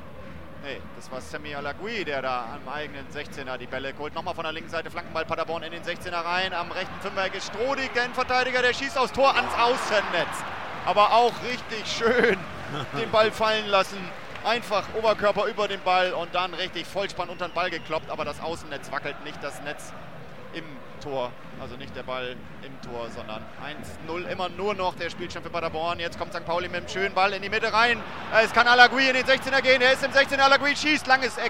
Nee, das war Semi Alagui, der da am eigenen 16er die Bälle holt. Nochmal von der linken Seite, Flankenball Paderborn in den 16er rein. Am rechten Fünfereck ist Strodig, der Innenverteidiger, der schießt aufs Tor ans Außennetz. Aber auch richtig schön den Ball fallen lassen. Einfach Oberkörper über den Ball und dann richtig Vollspann unter den Ball gekloppt. Aber das Außennetz wackelt, nicht das Netz im Tor. Also nicht der Ball im Tor, sondern 1-0 immer nur noch der Spielstand für Paderborn. Jetzt kommt St. Pauli mit einem schönen Ball in die Mitte rein. Es kann Alagui in den 16er gehen. Er ist im 16er. Alagui schießt. Langes Eck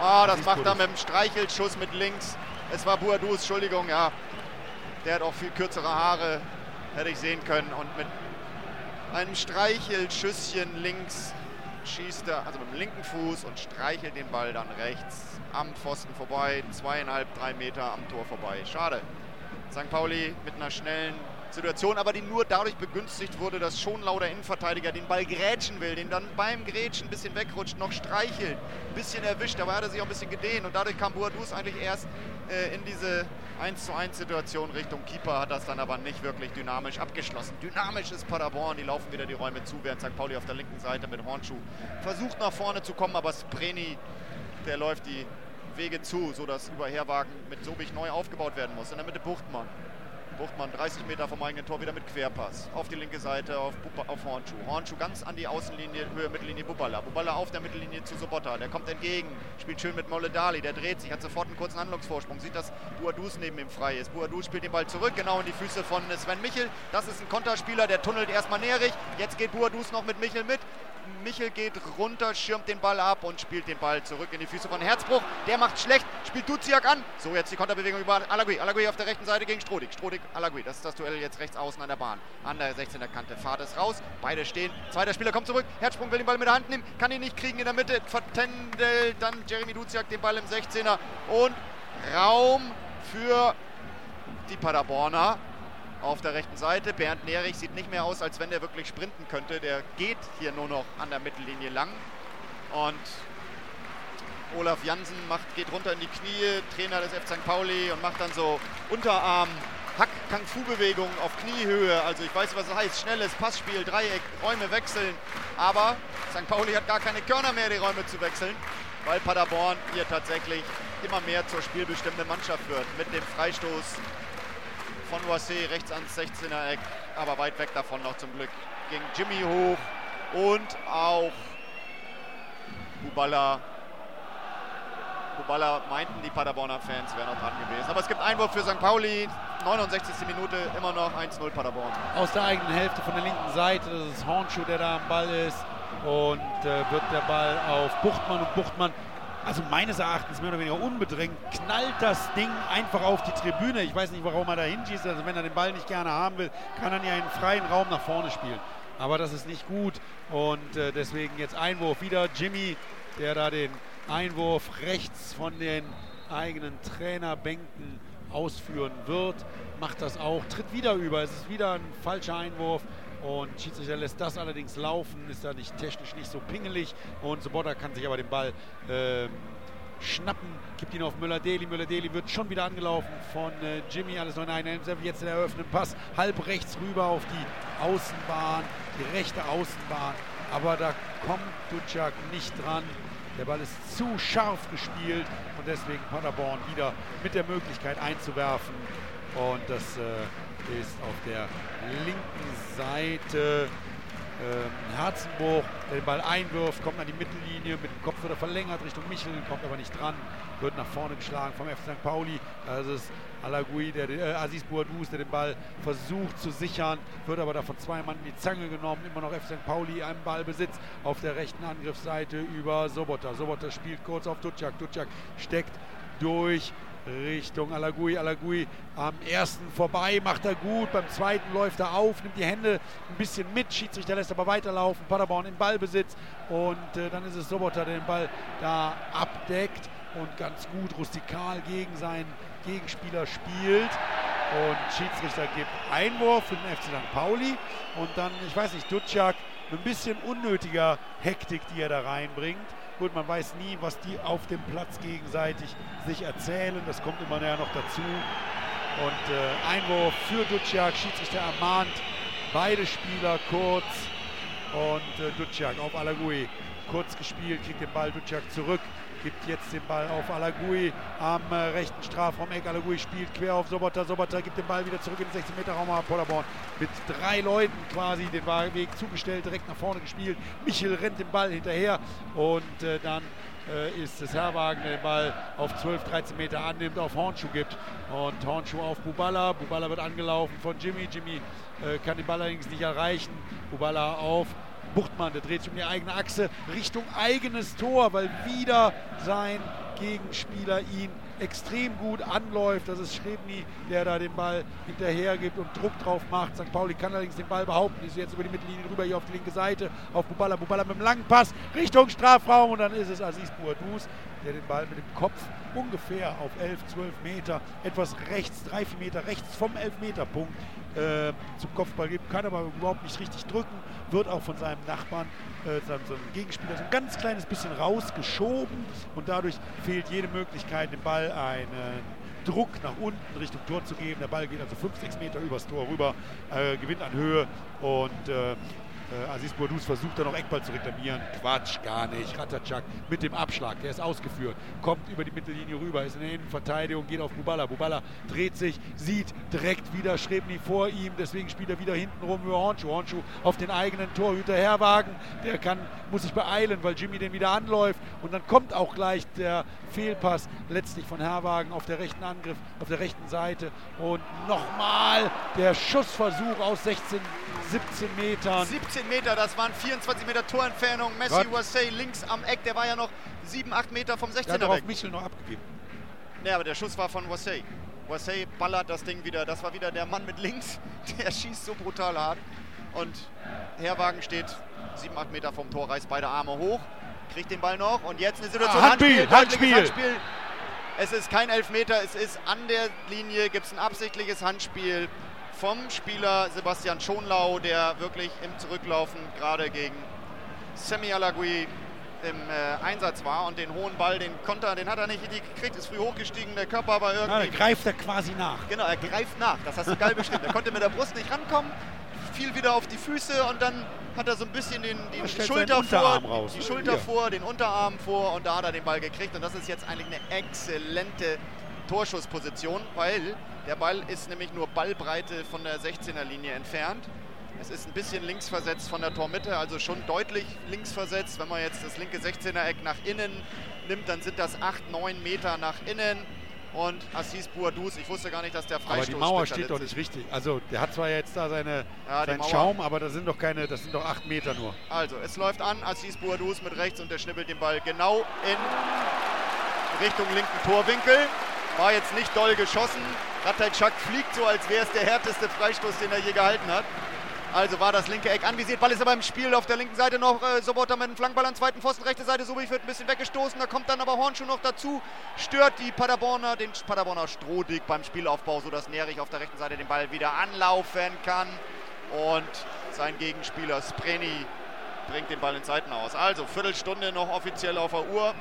Oh, das macht er mit dem Streichelschuss mit links. Es war Bouadouz, Entschuldigung, ja. Der hat auch viel kürzere Haare, hätte ich sehen können. Und mit einem Streichelschüsschen links schießt er, also mit dem linken Fuß, und streichelt den Ball dann rechts am Pfosten vorbei, 2,5, 3 Meter am Tor vorbei. Schade. St. Pauli mit einer schnellen Situation, aber die nur dadurch begünstigt wurde, dass Schonlau, der Innenverteidiger, den Ball grätschen will, den dann beim Grätschen ein bisschen wegrutscht, noch streichelt, ein bisschen erwischt, dabei hat er sich auch ein bisschen gedehnt und dadurch kam Bouadouz eigentlich erst in diese 1:1 Situation Richtung Keeper, hat das dann aber nicht wirklich dynamisch abgeschlossen. Dynamisch ist Paderborn, die laufen wieder die Räume zu, während St. Pauli auf der linken Seite mit Hornschuh versucht nach vorne zu kommen, aber Spreni, der läuft die Wege zu, sodass über Herwagen mit Sobich neu aufgebaut werden muss. In der Mitte Buchtmann. Buchtmann 30 Meter vom eigenen Tor wieder mit Querpass. Auf die linke Seite auf Hornschuh. Hornschuh ganz an die Außenlinie, Höhe Mittellinie Buballa. Buballa auf der Mittellinie zu Sobotta. Der kommt entgegen, spielt schön mit Moledali. Der dreht sich, hat sofort einen kurzen Handlungsvorsprung. Sieht, dass Bouadouz neben ihm frei ist. Bouadouz spielt den Ball zurück, genau in die Füße von Sven Michel. Das ist ein Konterspieler, der tunnelt erstmal Näherig. Jetzt geht Bouadouz noch mit Michel mit. Michel geht runter, schirmt den Ball ab und spielt den Ball zurück in die Füße von Herzbruch. Der macht schlecht, spielt Duziak an. So, jetzt die Konterbewegung über Alagui. Alagui auf der rechten Seite gegen Strodig. Strodig, Alagui. Das ist das Duell jetzt rechts außen an der Bahn. An der 16er Kante. Fahrt es raus. Beide stehen. Zweiter Spieler kommt zurück. Herzsprung will den Ball mit der Hand nehmen. Kann ihn nicht kriegen in der Mitte. Vertändelt dann Jeremy Duziak den Ball im 16er. Und Raum für die Paderborner. Auf der rechten Seite, Bernd Nerich sieht nicht mehr aus, als wenn der wirklich sprinten könnte. Der geht hier nur noch an der Mittellinie lang. Und Olaf Jansen geht runter in die Knie, Trainer des FC St. Pauli, und macht dann so Unterarm-Hack-Kung-Fu-Bewegungen auf Kniehöhe. Also ich weiß, was das heißt. Schnelles Passspiel, Dreieck, Räume wechseln. Aber St. Pauli hat gar keine Körner mehr, die Räume zu wechseln, weil Paderborn hier tatsächlich immer mehr zur spielbestimmenden Mannschaft wird. Mit dem Freistoß von Boissé rechts ans 16er Eck, aber weit weg davon noch zum Glück. Ging Jimmy hoch und auch Buballa. Buballa meinten die Paderborner Fans, wären noch dran gewesen. Aber es gibt Einwurf für St. Pauli, 69. Minute, immer noch 1:0 Paderborn. Aus der eigenen Hälfte von der linken Seite, das ist Hornschuh, der da am Ball ist, und wird der Ball auf Buchtmann, und Buchtmann, also meines Erachtens mehr oder weniger unbedrängt, knallt das Ding einfach auf die Tribüne. Ich weiß nicht, warum er da hinschießt. Also wenn er den Ball nicht gerne haben will, kann er ja einen freien Raum nach vorne spielen. Aber das ist nicht gut, und deswegen jetzt Einwurf. Wieder Jimmy, der da den Einwurf rechts von den eigenen Trainerbänken ausführen wird. Macht das auch, tritt wieder über. Es ist wieder ein falscher Einwurf. Und Schiedsrichter lässt das allerdings laufen, ist da nicht technisch nicht so pingelig, und Sobotta kann sich aber den Ball schnappen, gibt ihn auf Müller-Deli. Müller-Deli wird schon wieder angelaufen von Jimmy, alles noch in einen, jetzt den eröffneten Pass, halb rechts rüber auf die Außenbahn, die rechte Außenbahn, aber da kommt Duziak nicht dran. Der Ball ist zu scharf gespielt, und deswegen Paderborn wieder mit der Möglichkeit einzuwerfen, und das ist auf der linken Seite Herzenbruch, der den Ball einwirft, kommt an die Mittellinie, mit dem Kopf wird er verlängert Richtung Michel, kommt aber nicht dran, wird nach vorne geschlagen vom FC St. Pauli. Also es ist Alagui, Aziz Bouadouz, der den Ball versucht zu sichern, wird aber da von zwei Mann in die Zange genommen. Immer noch FC St. Pauli am Ballbesitz auf der rechten Angriffsseite über Sobotta. Sobotta spielt kurz auf Duziak. Duziak steckt durch Richtung Alagui. Alagui am ersten vorbei, macht er gut. Beim zweiten läuft er auf, nimmt die Hände ein bisschen mit. Schiedsrichter lässt aber weiterlaufen. Paderborn im Ballbesitz. Und dann ist es Sobotta, der den Ball da abdeckt und ganz gut rustikal gegen seinen Gegenspieler spielt. Und Schiedsrichter gibt Einwurf für den FC St. Pauli. Und dann, ich weiß nicht, Duziak mit ein bisschen unnötiger Hektik, die er da reinbringt. Gut, man weiß nie, was die auf dem Platz gegenseitig sich erzählen. Das kommt immer näher noch dazu. Und Einwurf für Duziak. Schiedsrichter ermahnt beide Spieler kurz. Und Duziak auf Alagui. Kurz gespielt, kriegt den Ball Duziak zurück. Gibt jetzt den Ball auf Alagui am rechten Strafraum-Eck. Alagui spielt quer auf Sobotta. Sobotta gibt den Ball wieder zurück in den 16-Meter-Raum. Paderborn mit 3 Leuten quasi den Weg zugestellt, direkt nach vorne gespielt. Michel rennt den Ball hinterher, und dann ist es Herwagen, der den Ball auf 12, 13 Meter annimmt, auf Hornschuh gibt. Und Hornschuh auf Buballa. Buballa wird angelaufen von Jimmy. Jimmy kann den Ball allerdings nicht erreichen. Buballa auf Buchtmann, der dreht sich um die eigene Achse Richtung eigenes Tor, weil wieder sein Gegenspieler ihn extrem gut anläuft. Das ist Schrebny, der da den Ball hinterher gibt und Druck drauf macht. St. Pauli kann allerdings den Ball behaupten. Ist jetzt über die Mittellinie rüber hier auf die linke Seite auf Buballa. Buballa mit dem langen Pass Richtung Strafraum und dann ist es Aziz Bouadouz, der den Ball mit dem Kopf ungefähr auf 11, 12 Meter, etwas rechts, 3, 4 Meter rechts vom Elfmeterpunkt zum Kopfball gibt, kann aber überhaupt nicht richtig drücken, wird auch von seinem Nachbarn, seinem Gegenspieler, so ein ganz kleines bisschen rausgeschoben und dadurch fehlt jede Möglichkeit, dem Ball einen Druck nach unten Richtung Tor zu geben. Der Ball geht also 5, 6 Meter übers Tor rüber, gewinnt an Höhe und Aziz Bouadouz versucht dann noch Eckball zu reklamieren. Quatsch, gar nicht. Ratacak mit dem Abschlag, der ist ausgeführt, kommt über die Mittellinie rüber, ist in der Innenverteidigung, geht auf Buballa. Buballa dreht sich, sieht direkt wieder Schrebny vor ihm, deswegen spielt er wieder hinten rum über Hornschuh. Hornschuh auf den eigenen Torhüter Herwagen, der muss sich beeilen, weil Jimmy den wieder anläuft und dann kommt auch gleich der Fehlpass letztlich von Herwagen auf der rechten Angriff, auf der rechten Seite und nochmal der Schussversuch aus 16, 17 Metern. 17 Meter, das waren 24 Meter Torentfernung. Messi Wassey links am Eck, der war ja noch 7, 8 Meter vom 16er der hat weg. auf Michel noch abgegeben. Ja, aber der Schuss war von Wassey. Wassey ballert das Ding wieder. Das war wieder der Mann mit links. Der schießt so brutal hart. Und Herwagen steht 7, 8 Meter vom Tor, reißt beide Arme hoch, kriegt den Ball noch. Und jetzt eine Situation. Handspiel. Es ist kein Elfmeter, es ist an der Linie, gibt es ein absichtliches Handspiel vom Spieler Sebastian Schonlau, der wirklich im Zurücklaufen gerade gegen Semi Alagui im Einsatz war und den hohen Ball, den Konter, den hat er nicht richtig gekriegt, ist früh hochgestiegen, der Körper war irgendwie... Da greift er quasi nach. Genau, er greift nach, das hast du geil beschrieben. Er konnte mit der Brust nicht rankommen, fiel wieder auf die Füße und dann hat er so ein bisschen die Schulter vor, den Unterarm vor und da hat er den Ball gekriegt und das ist jetzt eigentlich eine exzellente Torschussposition, weil der Ball ist nämlich nur Ballbreite von der 16er Linie entfernt. Es ist ein bisschen links versetzt von der Tormitte, also schon deutlich links versetzt. Wenn man jetzt das linke 16er Eck nach innen nimmt, dann sind das 8, 9 Meter nach innen. Und Aziz Bouadouz, ich wusste gar nicht, dass der Freistoß... Aber die Mauer steht doch nicht richtig. Also der hat zwar jetzt da seinen Schaum, aber das sind doch 8 Meter nur. Also es läuft an, Aziz Bouadouz mit rechts und der schnippelt den Ball genau in Richtung linken Torwinkel. War jetzt nicht doll geschossen. Ratacak fliegt so, als wäre es der härteste Freistoß, den er je gehalten hat. Also war das linke Eck anvisiert. Ball ist aber im Spiel auf der linken Seite noch. Sobotta mit dem Flankball an zweiten Pfosten. Rechte Seite, Sobich wird ein bisschen weggestoßen. Da kommt dann aber Hornschuh noch dazu. Stört den Paderborner Strohdick beim Spielaufbau, sodass Nerich auf der rechten Seite den Ball wieder anlaufen kann. Und sein Gegenspieler Spreni bringt den Ball ins Seitenaus. Also Viertelstunde noch offiziell auf der Uhr.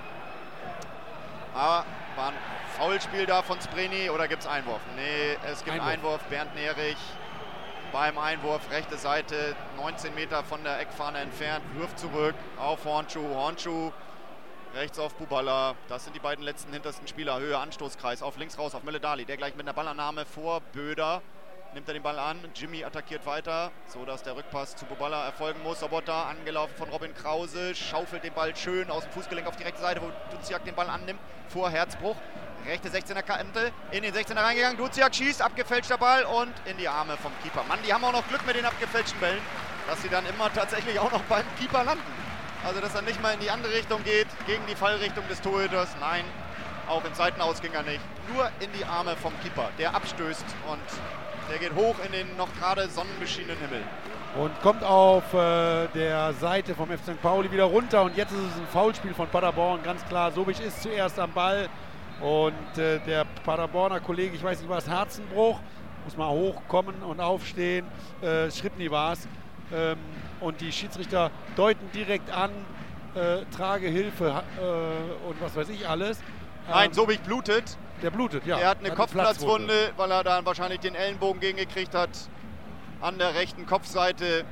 Aber war ein Foulspiel da von Spreni oder gibt es Einwurf? Nee, es gibt Einwurf. Bernd Nerich beim Einwurf, rechte Seite, 19 Meter von der Eckfahne entfernt, wirft zurück auf Hornschuh. Hornschuh rechts auf Buballa. Das sind die beiden letzten hintersten Spieler. Höhe, Anstoßkreis, auf links raus auf Meledali. Der gleich mit einer Ballannahme vor Böder. Nimmt er den Ball an. Jimmy attackiert weiter, so dass der Rückpass zu Buballa erfolgen muss. Sobotta, angelaufen von Robin Krause, schaufelt den Ball schön aus dem Fußgelenk auf die rechte Seite, wo Duziak den Ball annimmt. Vor Herzbruch. Rechte 16er Kante, in den 16er reingegangen. Duziak schießt, abgefälschter Ball und in die Arme vom Keeper. Mann, die haben auch noch Glück mit den abgefälschten Bällen, dass sie dann immer tatsächlich auch noch beim Keeper landen. Also, dass er nicht mal in die andere Richtung geht, gegen die Fallrichtung des Torhüters. Nein, auch in Seitenaus ging er nicht. Nur in die Arme vom Keeper, der abstößt und der geht hoch in den noch gerade sonnenbeschienenen Himmel. Und kommt auf der Seite vom FC St. Pauli wieder runter. Und jetzt ist es ein Foulspiel von Paderborn, ganz klar. Sobich ist zuerst am Ball. Und der Paderborner Kollege, ich weiß nicht, war es Herzenbruch, muss mal hochkommen und aufstehen. Schrebny war es. Und die Schiedsrichter deuten direkt an, Tragehilfe und was weiß ich alles. Nein, Sobich blutet. Der blutet, ja. Er hat eine Kopfplatzwunde, weil er dann wahrscheinlich den Ellenbogen gegengekriegt hat an der rechten Kopfseite.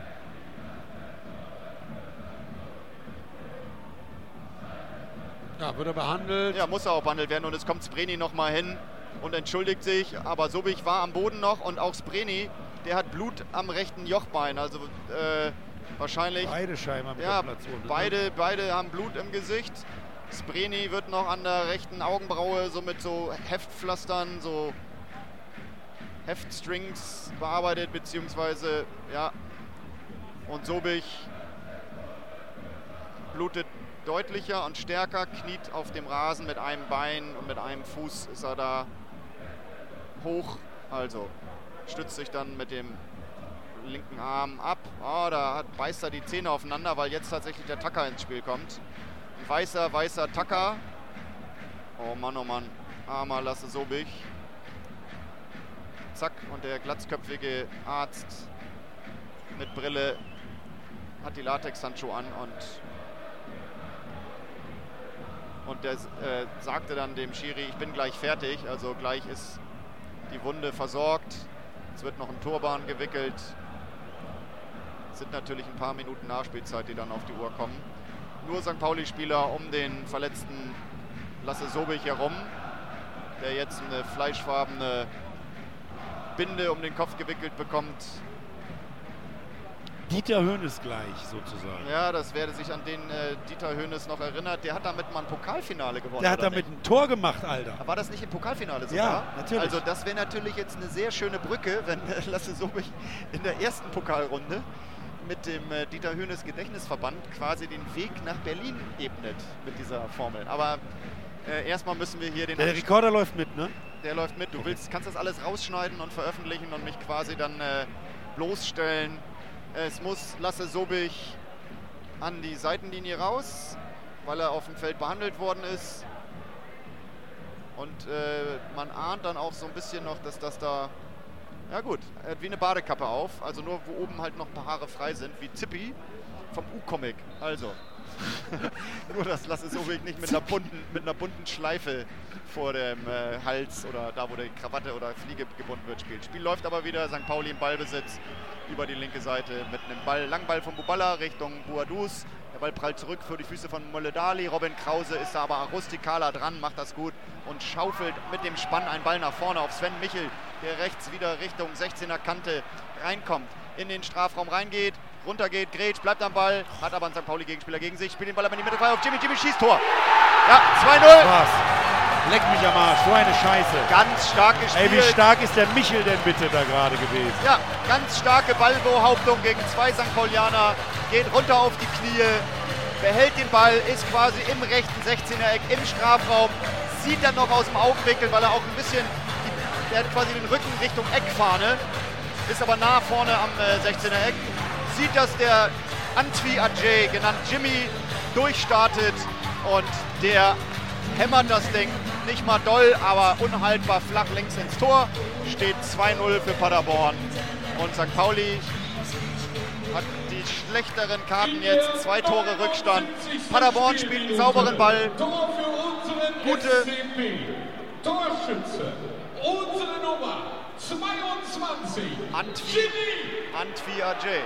Ja, wird er behandelt. Ja, muss er auch behandelt werden und es kommt Spreni nochmal hin und entschuldigt sich. Aber Sobich war am Boden noch und auch Spreni, der hat Blut am rechten Jochbein. Also wahrscheinlich... Beide scheinbar mit ja, der Platzwunde. Beide haben Blut im Gesicht. Spreni wird noch an der rechten Augenbraue so mit so Heftpflastern, so Heftstrings bearbeitet, beziehungsweise, ja. Und Sobich blutet deutlicher und stärker, kniet auf dem Rasen mit einem Bein und mit einem Fuß ist er da hoch. Also stützt sich dann mit dem linken Arm ab. Oh, da beißt er die Zähne aufeinander, weil jetzt tatsächlich der Tucker ins Spiel kommt. Ein weißer Tucker. Oh Mann, armer Lasse Sobich. Zack, und der glatzköpfige Arzt mit Brille hat die Latexhandschuhe an und der sagte dann dem Schiri, ich bin gleich fertig, also gleich ist die Wunde versorgt. Es wird noch ein Turban gewickelt. Es sind natürlich ein paar Minuten Nachspielzeit, die dann auf die Uhr kommen. Nur St. Pauli-Spieler um den verletzten Lasse Sobich herum, der jetzt eine fleischfarbene Binde um den Kopf gewickelt bekommt. Dieter Hoeneß gleich sozusagen. Ja, das werde sich an den Dieter Hoeneß noch erinnert. Der hat damit mal ein Pokalfinale gewonnen. Der hat damit ein Tor gemacht, Alter. War das nicht im Pokalfinale sogar? Ja, natürlich. Also das wäre natürlich jetzt eine sehr schöne Brücke, wenn Lasse Sobich in der ersten Pokalrunde mit dem Dieter Hoeneß Gedächtnisverband quasi den Weg nach Berlin ebnet mit dieser Formel. Aber erstmal müssen wir hier den... Der Rekorder läuft mit, ne? Der läuft mit. Du kannst das alles rausschneiden und veröffentlichen und mich quasi dann bloßstellen. Es muss Lasse Sobich an die Seitenlinie raus, weil er auf dem Feld behandelt worden ist. Und man ahnt dann auch so ein bisschen noch, dass das da, ja gut, er hat wie eine Badekappe auf, also nur wo oben halt noch ein paar Haare frei sind, wie Zippy vom U-Comic. Also, nur dass Lasse Sobich nicht mit einer bunten Schleife vor dem Hals oder da, wo die Krawatte oder Fliege gebunden wird, spielt. Spiel läuft aber wieder, St. Pauli im Ballbesitz über die linke Seite mit einem Langball von Buballa Richtung Boadus. Der Ball prallt zurück für die Füße von Moledali. Robin Krause ist da aber rustikaler dran, macht das gut und schaufelt mit dem Spann einen Ball nach vorne auf Sven Michel, der rechts wieder Richtung 16er Kante reinkommt, in den Strafraum reingeht, runtergeht, grätscht, bleibt am Ball, hat aber einen St. Pauli-Gegenspieler gegen sich, spielt den Ball aber in die Mitte frei auf Jimmy, schießt Tor. Ja, 2-0. Was? Leck mich am Arsch, so eine Scheiße. Ganz stark gespielt. Ey, wie stark ist der Michel denn bitte da gerade gewesen? Ja, ganz starke Ballbehauptung gegen zwei St. Paulianer, geht runter auf die Knie, behält den Ball, ist quasi im rechten 16er-Eck im Strafraum, sieht dann noch aus dem Augenwinkel, weil er auch ein bisschen, der hat quasi den Rücken Richtung Eckfahne, ist aber nah vorne am 16er-Eck, sieht, dass der Antwi Ajay, genannt Jimmy, durchstartet und der hämmert das Ding nicht mal doll, aber unhaltbar flach links ins Tor. Steht 2-0 für Paderborn. Und St. Pauli hat die schlechteren Karten jetzt. 2 Tore Rückstand. Paderborn spielt einen sauberen Ball. Gute Torschütze, unsere Nummer 22. Antwi Ajay.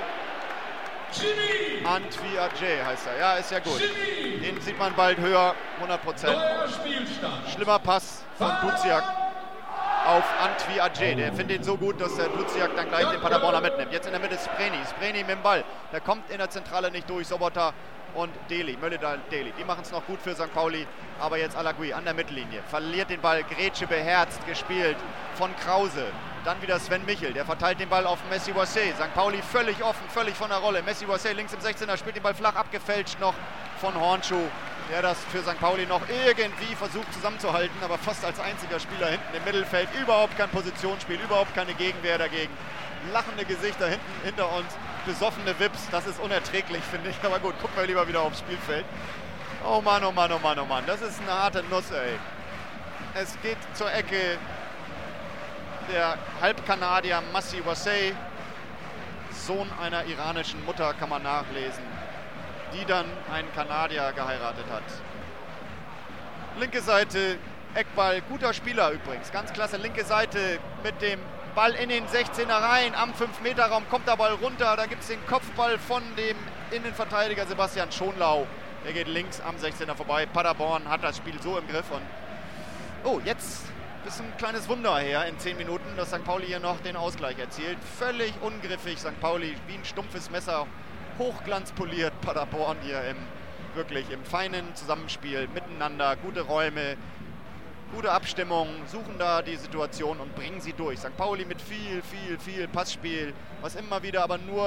Antwi Ajay heißt er. Ja, ist ja gut. Den sieht man bald höher, 100%. Schlimmer Pass von Duziak auf Antwi Ajay. Der findet ihn so gut, dass der Duziak dann gleich den Paderborner mitnimmt. Jetzt in der Mitte Spreni. Spreni mit dem Ball. Der kommt in der Zentrale nicht durch. Sobota und Deli, Mölle-Deli. Die machen es noch gut für St. Pauli. Aber jetzt Alagui an der Mittellinie. Verliert den Ball. Grätsche beherzt gespielt von Krause. Dann wieder Sven Michel, der verteilt den Ball auf Messi Wassé. St. Pauli völlig offen, völlig von der Rolle. Messi Wassé links im 16er, spielt den Ball flach, abgefälscht noch von Hornschuh, der das für St. Pauli noch irgendwie versucht zusammenzuhalten, aber fast als einziger Spieler hinten im Mittelfeld. Überhaupt kein Positionsspiel, überhaupt keine Gegenwehr dagegen. Lachende Gesichter hinten hinter uns, besoffene Wips, das ist unerträglich, finde ich. Aber gut, gucken wir lieber wieder aufs Spielfeld. Oh Mann, oh Mann, oh Mann, oh Mann, das ist eine harte Nuss, ey. Es geht zur Ecke. Der Halbkanadier Messi Wassé, Sohn einer iranischen Mutter, kann man nachlesen, die dann einen Kanadier geheiratet hat. Linke Seite, Eckball, guter Spieler übrigens, ganz klasse. Linke Seite mit dem Ball in den 16er rein, am 5-Meter-Raum kommt der Ball runter, da gibt es den Kopfball von dem Innenverteidiger Sebastian Schonlau. Der geht links am 16er vorbei. Paderborn hat das Spiel so im Griff und oh, jetzt ist ein kleines Wunder her in 10 Minuten, dass St. Pauli hier noch den Ausgleich erzielt. Völlig ungriffig St. Pauli, wie ein stumpfes Messer, hochglanzpoliert Paderborn hier wirklich im feinen Zusammenspiel miteinander, gute Räume, gute Abstimmung, suchen da die Situation und bringen sie durch. St. Pauli mit viel Passspiel, was immer wieder aber nur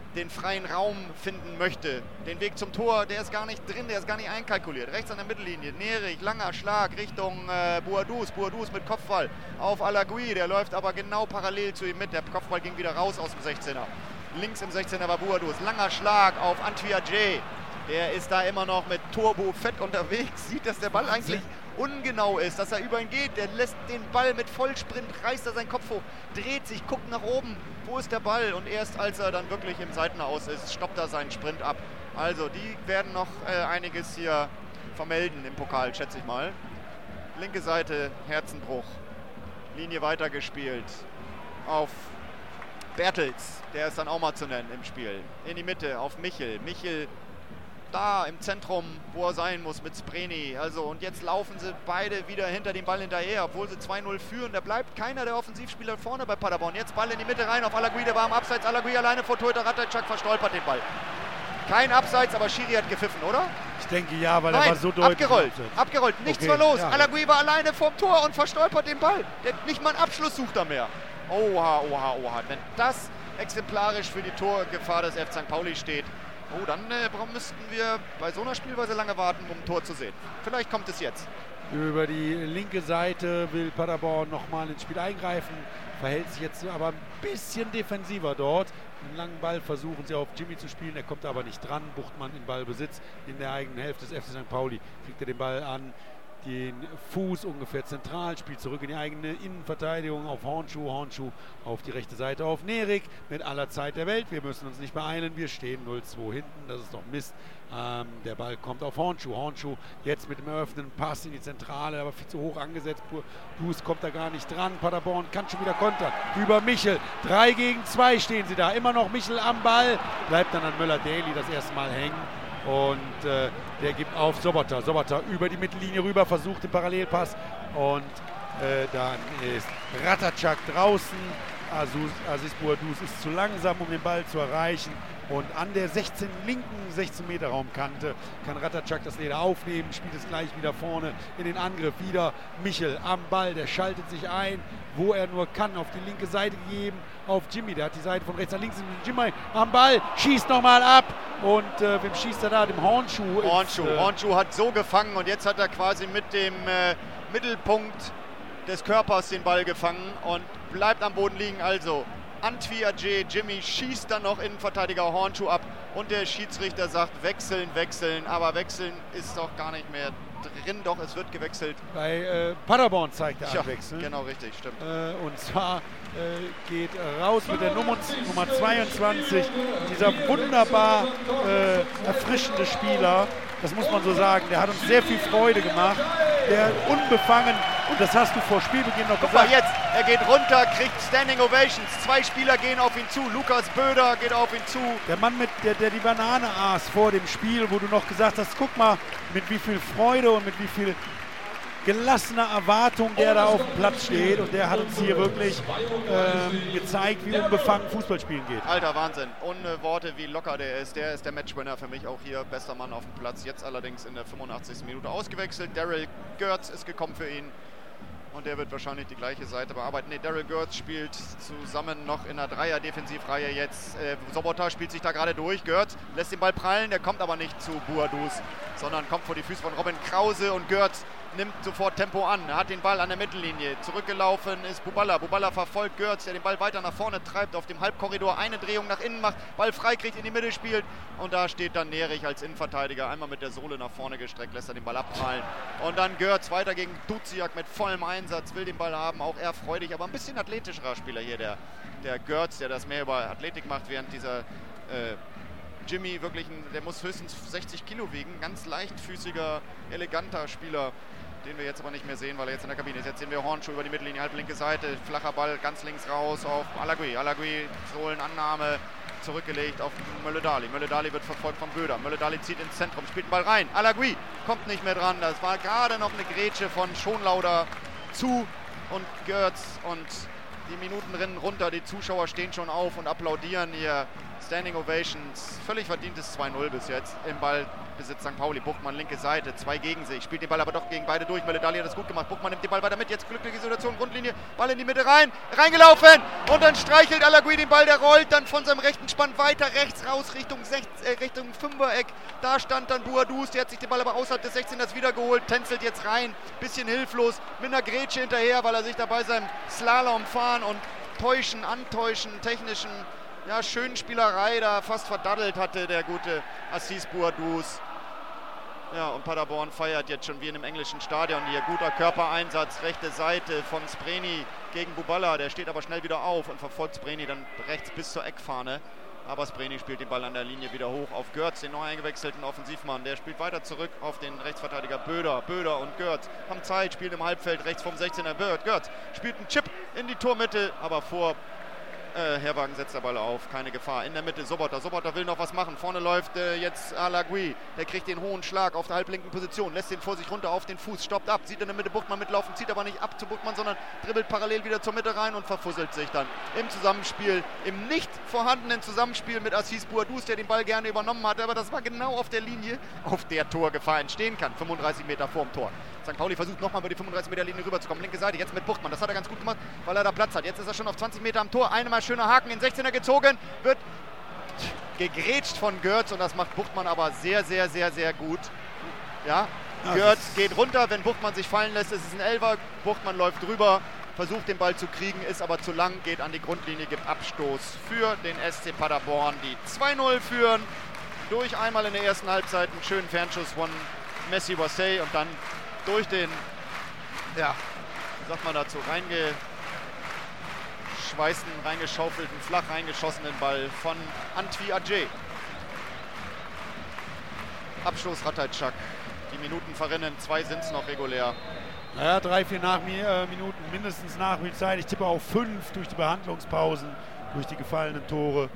den freien Raum finden möchte. Den Weg zum Tor, der ist gar nicht drin, der ist gar nicht einkalkuliert. Rechts an der Mittellinie, Nerich, langer Schlag Richtung Boadus. Boadus mit Kopfball auf Alagui, der läuft aber genau parallel zu ihm mit. Der Kopfball ging wieder raus aus dem 16er. Links im 16er war Boadus, langer Schlag auf Antwi-Adjei. Der ist da immer noch mit Turbo fett unterwegs, sieht, dass der Ball eigentlich ungenau ist, dass er über ihn geht. Der lässt den Ball mit Vollsprint, reißt er seinen Kopf hoch, dreht sich, guckt nach oben, wo ist der Ball? Und erst als er dann wirklich im Seitenaus ist, stoppt er seinen Sprint ab. Also die werden noch einiges hier vermelden im Pokal, schätze ich mal. Linke Seite, Herzenbruch, Linie weitergespielt auf Bertels, der ist dann auch mal zu nennen im Spiel. In die Mitte auf Michel. Michel da im Zentrum, wo er sein muss mit Spreni. Also und jetzt laufen sie beide wieder hinter dem Ball hinterher, obwohl sie 2-0 führen. Da bleibt keiner der Offensivspieler vorne bei Paderborn. Jetzt Ball in die Mitte rein auf Alagui, der war am Abseits. Alagui alleine vor Torhüter Ratajczak, verstolpert den Ball. Kein Abseits, aber Schiri hat gepfiffen, oder? Ich denke ja, weil Nein, er war so deutlich. Abgerollt, nichts Okay, war los. ja. Alagui war alleine vorm Tor und verstolpert den Ball. Der nicht mal einen Abschluss sucht er mehr. Oha. Wenn das exemplarisch für die Torgefahr des FC St. Pauli steht, dann müssten wir bei so einer Spielweise lange warten, um ein Tor zu sehen. Vielleicht kommt es jetzt. Über die linke Seite will Paderborn nochmal ins Spiel eingreifen, verhält sich jetzt aber ein bisschen defensiver dort. Einen langen Ball versuchen sie auf Jimmy zu spielen, er kommt aber nicht dran. Buchtmann in Ballbesitz in der eigenen Hälfte des FC St. Pauli. Kriegt er den Ball an den Fuß ungefähr zentral, spielt zurück in die eigene Innenverteidigung auf Hornschuh auf die rechte Seite auf Nerich mit aller Zeit der Welt. Wir müssen uns nicht beeilen, wir stehen 0-2 hinten, das ist doch Mist. Der Ball kommt auf Hornschuh jetzt mit dem eröffneten Pass in die Zentrale, aber viel zu hoch angesetzt. Buß kommt da gar nicht dran. Paderborn kann schon wieder kontern. Über Michel. 3 gegen 2 stehen sie da. Immer noch Michel am Ball. Bleibt dann an Möller-Daly das erste Mal hängen. Und der gibt auf Sobotta. Sobotta über die Mittellinie rüber, versucht den Parallelpass. Und dann ist Ratajczak draußen. Aziz Boadus ist zu langsam, um den Ball zu erreichen. Und an der linken 16-Meter-Raumkante kann Ratajczak das Leder aufnehmen, spielt es gleich wieder vorne in den Angriff. Wieder Michel am Ball, der schaltet sich ein, wo er nur kann, auf die linke Seite gegeben, auf Jimmy. Der hat die Seite von rechts nach links. Jimmy am Ball, schießt nochmal ab. Und wem schießt er da? Dem Hornschuh. Hornschuh hat so gefangen und jetzt hat er quasi mit dem Mittelpunkt des Körpers den Ball gefangen und bleibt am Boden liegen. Also Antwi-Adjei, Jimmy schießt dann noch Innenverteidiger Hornschuh ab und der Schiedsrichter sagt wechseln, aber wechseln ist doch gar nicht mehr drin, doch es wird gewechselt. Bei Paderborn zeigt er Wechsel. Genau, richtig, stimmt. Und zwar geht raus mit der Nummer 22, dieser wunderbar erfrischende Spieler, das muss man so sagen, der hat uns sehr viel Freude gemacht, der unbefangen, und das hast du vor Spielbeginn noch gesagt. Guck mal jetzt, er geht runter, kriegt Standing Ovations, 2 Spieler gehen auf ihn zu, Lukas Böder geht auf ihn zu. Der Mann, der die Banane aß vor dem Spiel, wo du noch gesagt hast, guck mal, mit wie viel Freude und mit wie viel gelassener Erwartung der da auf dem Platz steht, und der hat uns hier wirklich gezeigt, wie unbefangen Fußball spielen geht. Alter Wahnsinn, ohne Worte, wie locker der ist der Matchwinner für mich auch hier, bester Mann auf dem Platz, jetzt allerdings in der 85. Minute ausgewechselt. Daryl Görz ist gekommen für ihn und der wird wahrscheinlich die gleiche Seite bearbeiten. Ne, Daryl Görz spielt zusammen noch in der Dreier-Defensivreihe jetzt. Sobotta spielt sich da gerade durch, Görz lässt den Ball prallen, der kommt aber nicht zu Boadus, sondern kommt vor die Füße von Robin Krause und Görz nimmt sofort Tempo an, er hat den Ball an der Mittellinie, zurückgelaufen ist Buballa verfolgt Görz, der den Ball weiter nach vorne treibt, auf dem Halbkorridor eine Drehung nach innen macht, Ball frei kriegt, in die Mitte spielt und da steht dann Nerich als Innenverteidiger, einmal mit der Sohle nach vorne gestreckt, lässt er den Ball abprallen und dann Görz weiter gegen Duziak mit vollem Einsatz, will den Ball haben, auch er freudig, aber ein bisschen athletischerer Spieler hier, der Görz, der das mehr über Athletik macht, während dieser Jimmy wirklich, der muss höchstens 60 Kilo wiegen, ganz leichtfüßiger, eleganter Spieler, den wir jetzt aber nicht mehr sehen, weil er jetzt in der Kabine ist. Jetzt sehen wir Hornschuh über die Mittellinie, halblinke Seite, flacher Ball ganz links raus auf Alagui. Alagui, Sohlenannahme, zurückgelegt auf Möller-Daly. Möller-Daly wird verfolgt von Böder. Möller-Daly zieht ins Zentrum, spielt den Ball rein. Alagui kommt nicht mehr dran. Das war gerade noch eine Grätsche von Schonlauder zu und Görz und die Minuten rennen runter. Die Zuschauer stehen schon auf und applaudieren hier. Standing Ovations, völlig verdientes 2-0 bis jetzt im Ball Ballbesitz St. Pauli. Buchmann linke Seite, 2 gegen sich, spielt den Ball aber doch gegen beide durch. Meledali hat das gut gemacht. Buchmann nimmt den Ball weiter mit, jetzt glückliche Situation, Grundlinie, Ball in die Mitte reingelaufen und dann streichelt Alagui den Ball, der rollt dann von seinem rechten Spann weiter rechts raus Richtung 5er-Eck. Da stand dann Bouadouz, der hat sich den Ball aber außerhalb des 16ers wiedergeholt, tänzelt jetzt rein, bisschen hilflos, mit einer Grätsche hinterher, weil er sich dabei seinem Slalom fahren und antäuschen, technischen, ja, schönen Spielerei da fast verdaddelt hatte, der gute Assis Bouadouz. Ja, und Paderborn feiert jetzt schon wie in einem englischen Stadion hier. Guter Körpereinsatz, rechte Seite von Spreni gegen Buballa. Der steht aber schnell wieder auf und verfolgt Spreni dann rechts bis zur Eckfahne. Aber Spreni spielt den Ball an der Linie wieder hoch auf Görz, den neu eingewechselten Offensivmann. Der spielt weiter zurück auf den Rechtsverteidiger Böder. Böder und Görz haben Zeit, spielt im Halbfeld rechts vom 16er. Görz spielt einen Chip in die Tormitte, aber vor Herwagen setzt der Ball auf, keine Gefahr. In der Mitte Sobotta will noch was machen. Vorne läuft jetzt Alagui. Der kriegt den hohen Schlag auf der halblinken Position, lässt den vor sich runter auf den Fuß, stoppt ab, sieht in der Mitte Buchmann mitlaufen, zieht aber nicht ab zu Buchmann, sondern dribbelt parallel wieder zur Mitte rein und verfusselt sich dann im Zusammenspiel, im nicht vorhandenen Zusammenspiel mit Assis Bouadouz, der den Ball gerne übernommen hatte, aber das war genau auf der Linie, auf der Torgefahr entstehen kann, 35 Meter vorm Tor. St. Pauli versucht nochmal über die 35 Meter Linie rüberzukommen, linke Seite, jetzt mit Buchmann, das hat er ganz gut gemacht, weil er da Platz hat. Jetzt ist er schon auf 20 Meter am Tor, einmal schöner Haken in 16er gezogen, wird gegrätscht von Görz und das macht Buchmann aber sehr, sehr, sehr, sehr gut. Ja, Görz geht runter, wenn Buchmann sich fallen lässt, ist es ein Elfer, Buchmann läuft drüber, versucht den Ball zu kriegen, ist aber zu lang, geht an die Grundlinie, gibt Abstoß für den SC Paderborn, die 2-0 führen, durch einmal in der ersten Halbzeit einen schönen Fernschuss von Messi Wassey und dann durch den, ja, wie sagt man dazu, reingeschaufelten, flach reingeschossenen Ball von Antwi Adje. Abstoß Ratajczak. Die Minuten verrinnen, 2 sind es noch regulär. Naja, 3-4 Minuten mindestens Nachspielzeit. Ich tippe auf 5 durch die Behandlungspausen, durch die gefallenen Tore.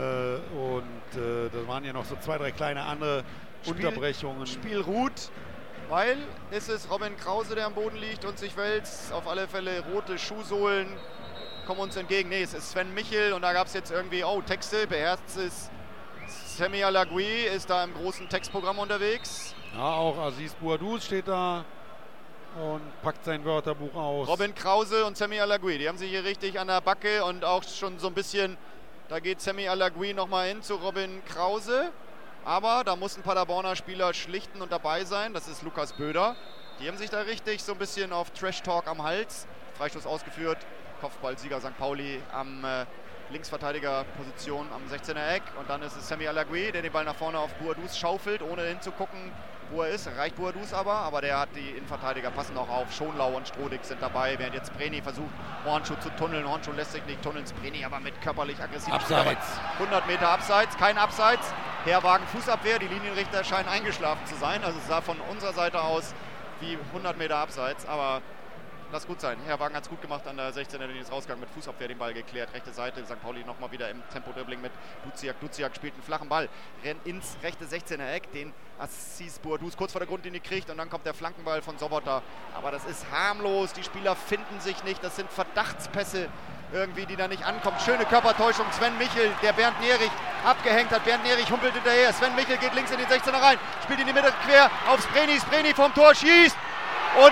Da waren ja noch so 2, 3 kleine andere Unterbrechungen. Spiel ruht, weil ist es Robin Krause, der am Boden liegt und sich wälzt. Auf alle Fälle rote Schuhsohlen kommen uns entgegen. Nee, es ist Sven Michel und da gab es jetzt irgendwie, Texte, beherrscht es. Semi Alagui ist da im großen Textprogramm unterwegs. Ja, auch Assis Bouadouz steht da und packt sein Wörterbuch aus. Robin Krause und Semi Alagui, die haben sich hier richtig an der Backe und auch schon so ein bisschen, da geht Semi Alagui nochmal hin zu Robin Krause. Aber da muss ein Paderborner Spieler schlichten und dabei sein. Das ist Lukas Böder. Die haben sich da richtig so ein bisschen auf Trash-Talk am Hals. Freistoß ausgeführt. Kopfballsieger St. Pauli am Linksverteidigerposition am 16er Eck. Und dann ist es Semi Alagui, der den Ball nach vorne auf Bouadouz schaufelt, ohne hinzugucken, wo er ist. Erreicht Bouadouz aber der hat die Innenverteidiger, passen auch auf. Schonlau und Strodig sind dabei, während jetzt Spreni versucht, Hornschuh zu tunneln. Hornschuh lässt sich nicht tunneln. Spreni aber mit körperlich aggressiv. Abseits. 100 Meter abseits, kein Abseits. Herwagen Fußabwehr, die Linienrichter scheinen eingeschlafen zu sein. Also es sah von unserer Seite aus wie 100 Meter abseits, aber lass gut sein. Herwagen hat es gut gemacht an der 16er Linie, ist rausgegangen, mit Fußabwehr den Ball geklärt. Rechte Seite, St. Pauli nochmal wieder im Tempo-Dribbling mit Duziak. Duziak spielt einen flachen Ball, rennt ins rechte 16er Eck, den Assis Bouadouz kurz vor der Grundlinie kriegt und dann kommt der Flankenball von Sobotta. Aber das ist harmlos, die Spieler finden sich nicht, das sind Verdachtspässe irgendwie, die da nicht ankommen. Schöne Körpertäuschung, Sven Michel, der Bernd Nerich abgehängt hat. Bernd Nerich humpelt hinterher, Sven Michel geht links in den 16er rein, spielt in die Mitte quer auf Spreni, Spreni vom Tor schießt und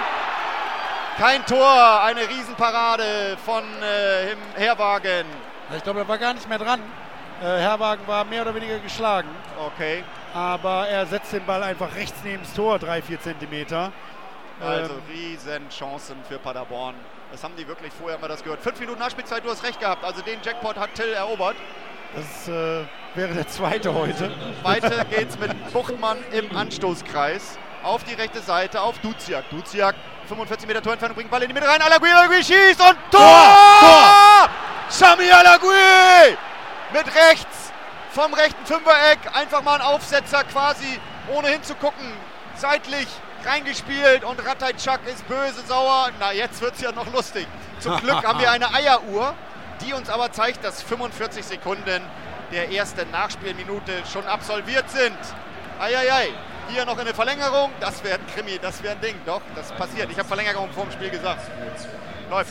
kein Tor, eine Riesenparade von Herwagen. Ich glaube, er war gar nicht mehr dran. Herwagen war mehr oder weniger geschlagen. Okay. Aber er setzt den Ball einfach rechts neben das Tor, 3-4 Zentimeter. Also Riesenchancen für Paderborn. Das haben die wirklich vorher mal das gehört. 5 Minuten Nachspielzeit, du hast recht gehabt. Also den Jackpot hat Till erobert. Das wäre der zweite heute. Weiter geht's mit Buchmann im Anstoßkreis. Auf die rechte Seite, auf Duziak. Duziak, 45 Meter Torentfernung, bringt Ball in die Mitte rein. Alagui schießt und Tor! Sami Alagui! Mit rechts vom rechten Fünfereck. Einfach mal ein Aufsetzer quasi, ohne hinzugucken. Seitlich reingespielt und Ratajczak ist böse, sauer. Na, jetzt wird es ja noch lustig. Zum Glück haben wir eine Eieruhr, die uns aber zeigt, dass 45 Sekunden der ersten Nachspielminute schon absolviert sind. Eieiei. Hier noch eine Verlängerung. Das wäre ein Krimi, das wäre ein Ding. Doch, das passiert. Ich habe Verlängerung vor dem Spiel gesagt. Läuft.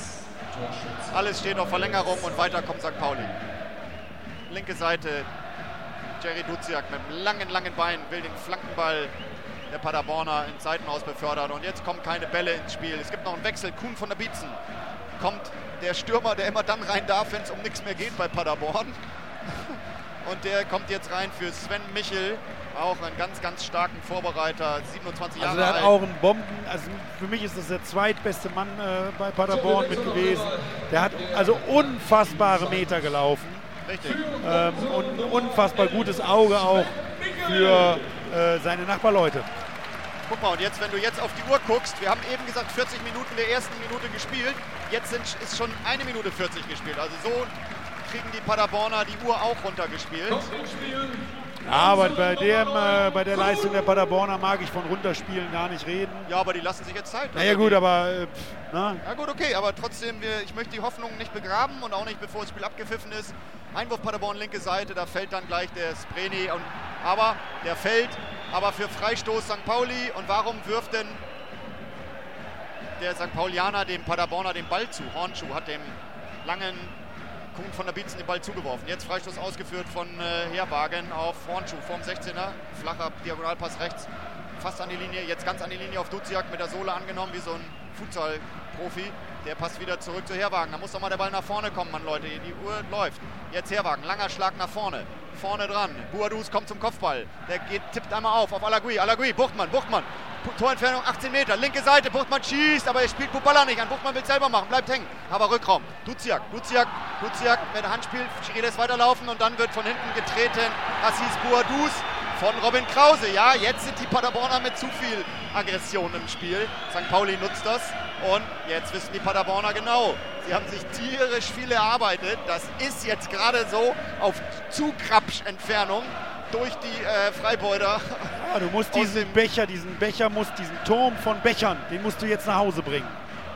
Alles steht auf Verlängerung und weiter kommt St. Pauli. Linke Seite. Jerry Duziak mit einem langen Bein will den Flankenball der Paderborner ins Seitenhaus befördern. Und jetzt kommen keine Bälle ins Spiel. Es gibt noch einen Wechsel. Kuhn von der Bietzen kommt der Stürmer, der immer dann rein darf, wenn es um nichts mehr geht bei Paderborn. Und der kommt jetzt rein für Sven Michel. Auch einen ganz starken Vorbereiter, 27 Jahre alt. Also der hat auch einen also für mich ist das der zweitbeste Mann bei Paderborn mit gewesen. Der hat also unfassbare Meter gelaufen. Richtig. Und ein unfassbar gutes Auge auch für seine Nachbarleute. Guck mal, und jetzt, wenn du jetzt auf die Uhr guckst, wir haben eben gesagt 40 Minuten der ersten Minute gespielt, jetzt ist schon 1 Minute 40 gespielt. Also so kriegen die Paderborner die Uhr auch runtergespielt. Ja, aber bei der Leistung der Paderborner mag ich von runterspielen gar nicht reden. Ja, aber die lassen sich jetzt Zeit. Naja gut, aber... Na gut, okay, aber trotzdem, ich möchte die Hoffnung nicht begraben und auch nicht, bevor das Spiel abgepfiffen ist. Einwurf Paderborn, linke Seite, da fällt dann gleich der Spreni. Aber der fällt aber für Freistoß St. Pauli. Und warum wirft denn der St. Paulianer dem Paderborner den Ball zu? Hornschuh hat dem langen Kuhn von der Bietzen den Ball zugeworfen. Jetzt Freistoß ausgeführt von Herwagen auf Hornschuh vorm 16er. Flacher Diagonalpass rechts, fast an die Linie. Jetzt ganz an die Linie auf Duziak mit der Sohle angenommen, wie so ein Futsal-Profi. Der passt wieder zurück zu Herwagen. Da muss doch mal der Ball nach vorne kommen, Mann, Leute. Die Uhr läuft. Jetzt Herwagen, langer Schlag nach vorne. Vorne dran. Buadus kommt zum Kopfball. Der tippt einmal auf Alagui. Buchtmann. Torentfernung 18 Meter. Linke Seite. Buchtmann schießt, aber er spielt Buballa nicht an. Buchtmann will selber machen. Bleibt hängen. Aber Rückraum. Duziak mit Handspiel. Schiri lässt weiterlaufen und dann wird von hinten getreten. Assis Buadus von Robin Krause. Ja, jetzt sind die Paderborner mit zu viel Aggression im Spiel. St. Pauli nutzt das. Und jetzt wissen die Paderborner genau, sie haben sich tierisch viel erarbeitet. Das ist jetzt gerade so auf Zukrapsch-Entfernung durch die Freibeuter. Ja, du musst diesen Turm von Bechern, den musst du jetzt nach Hause bringen.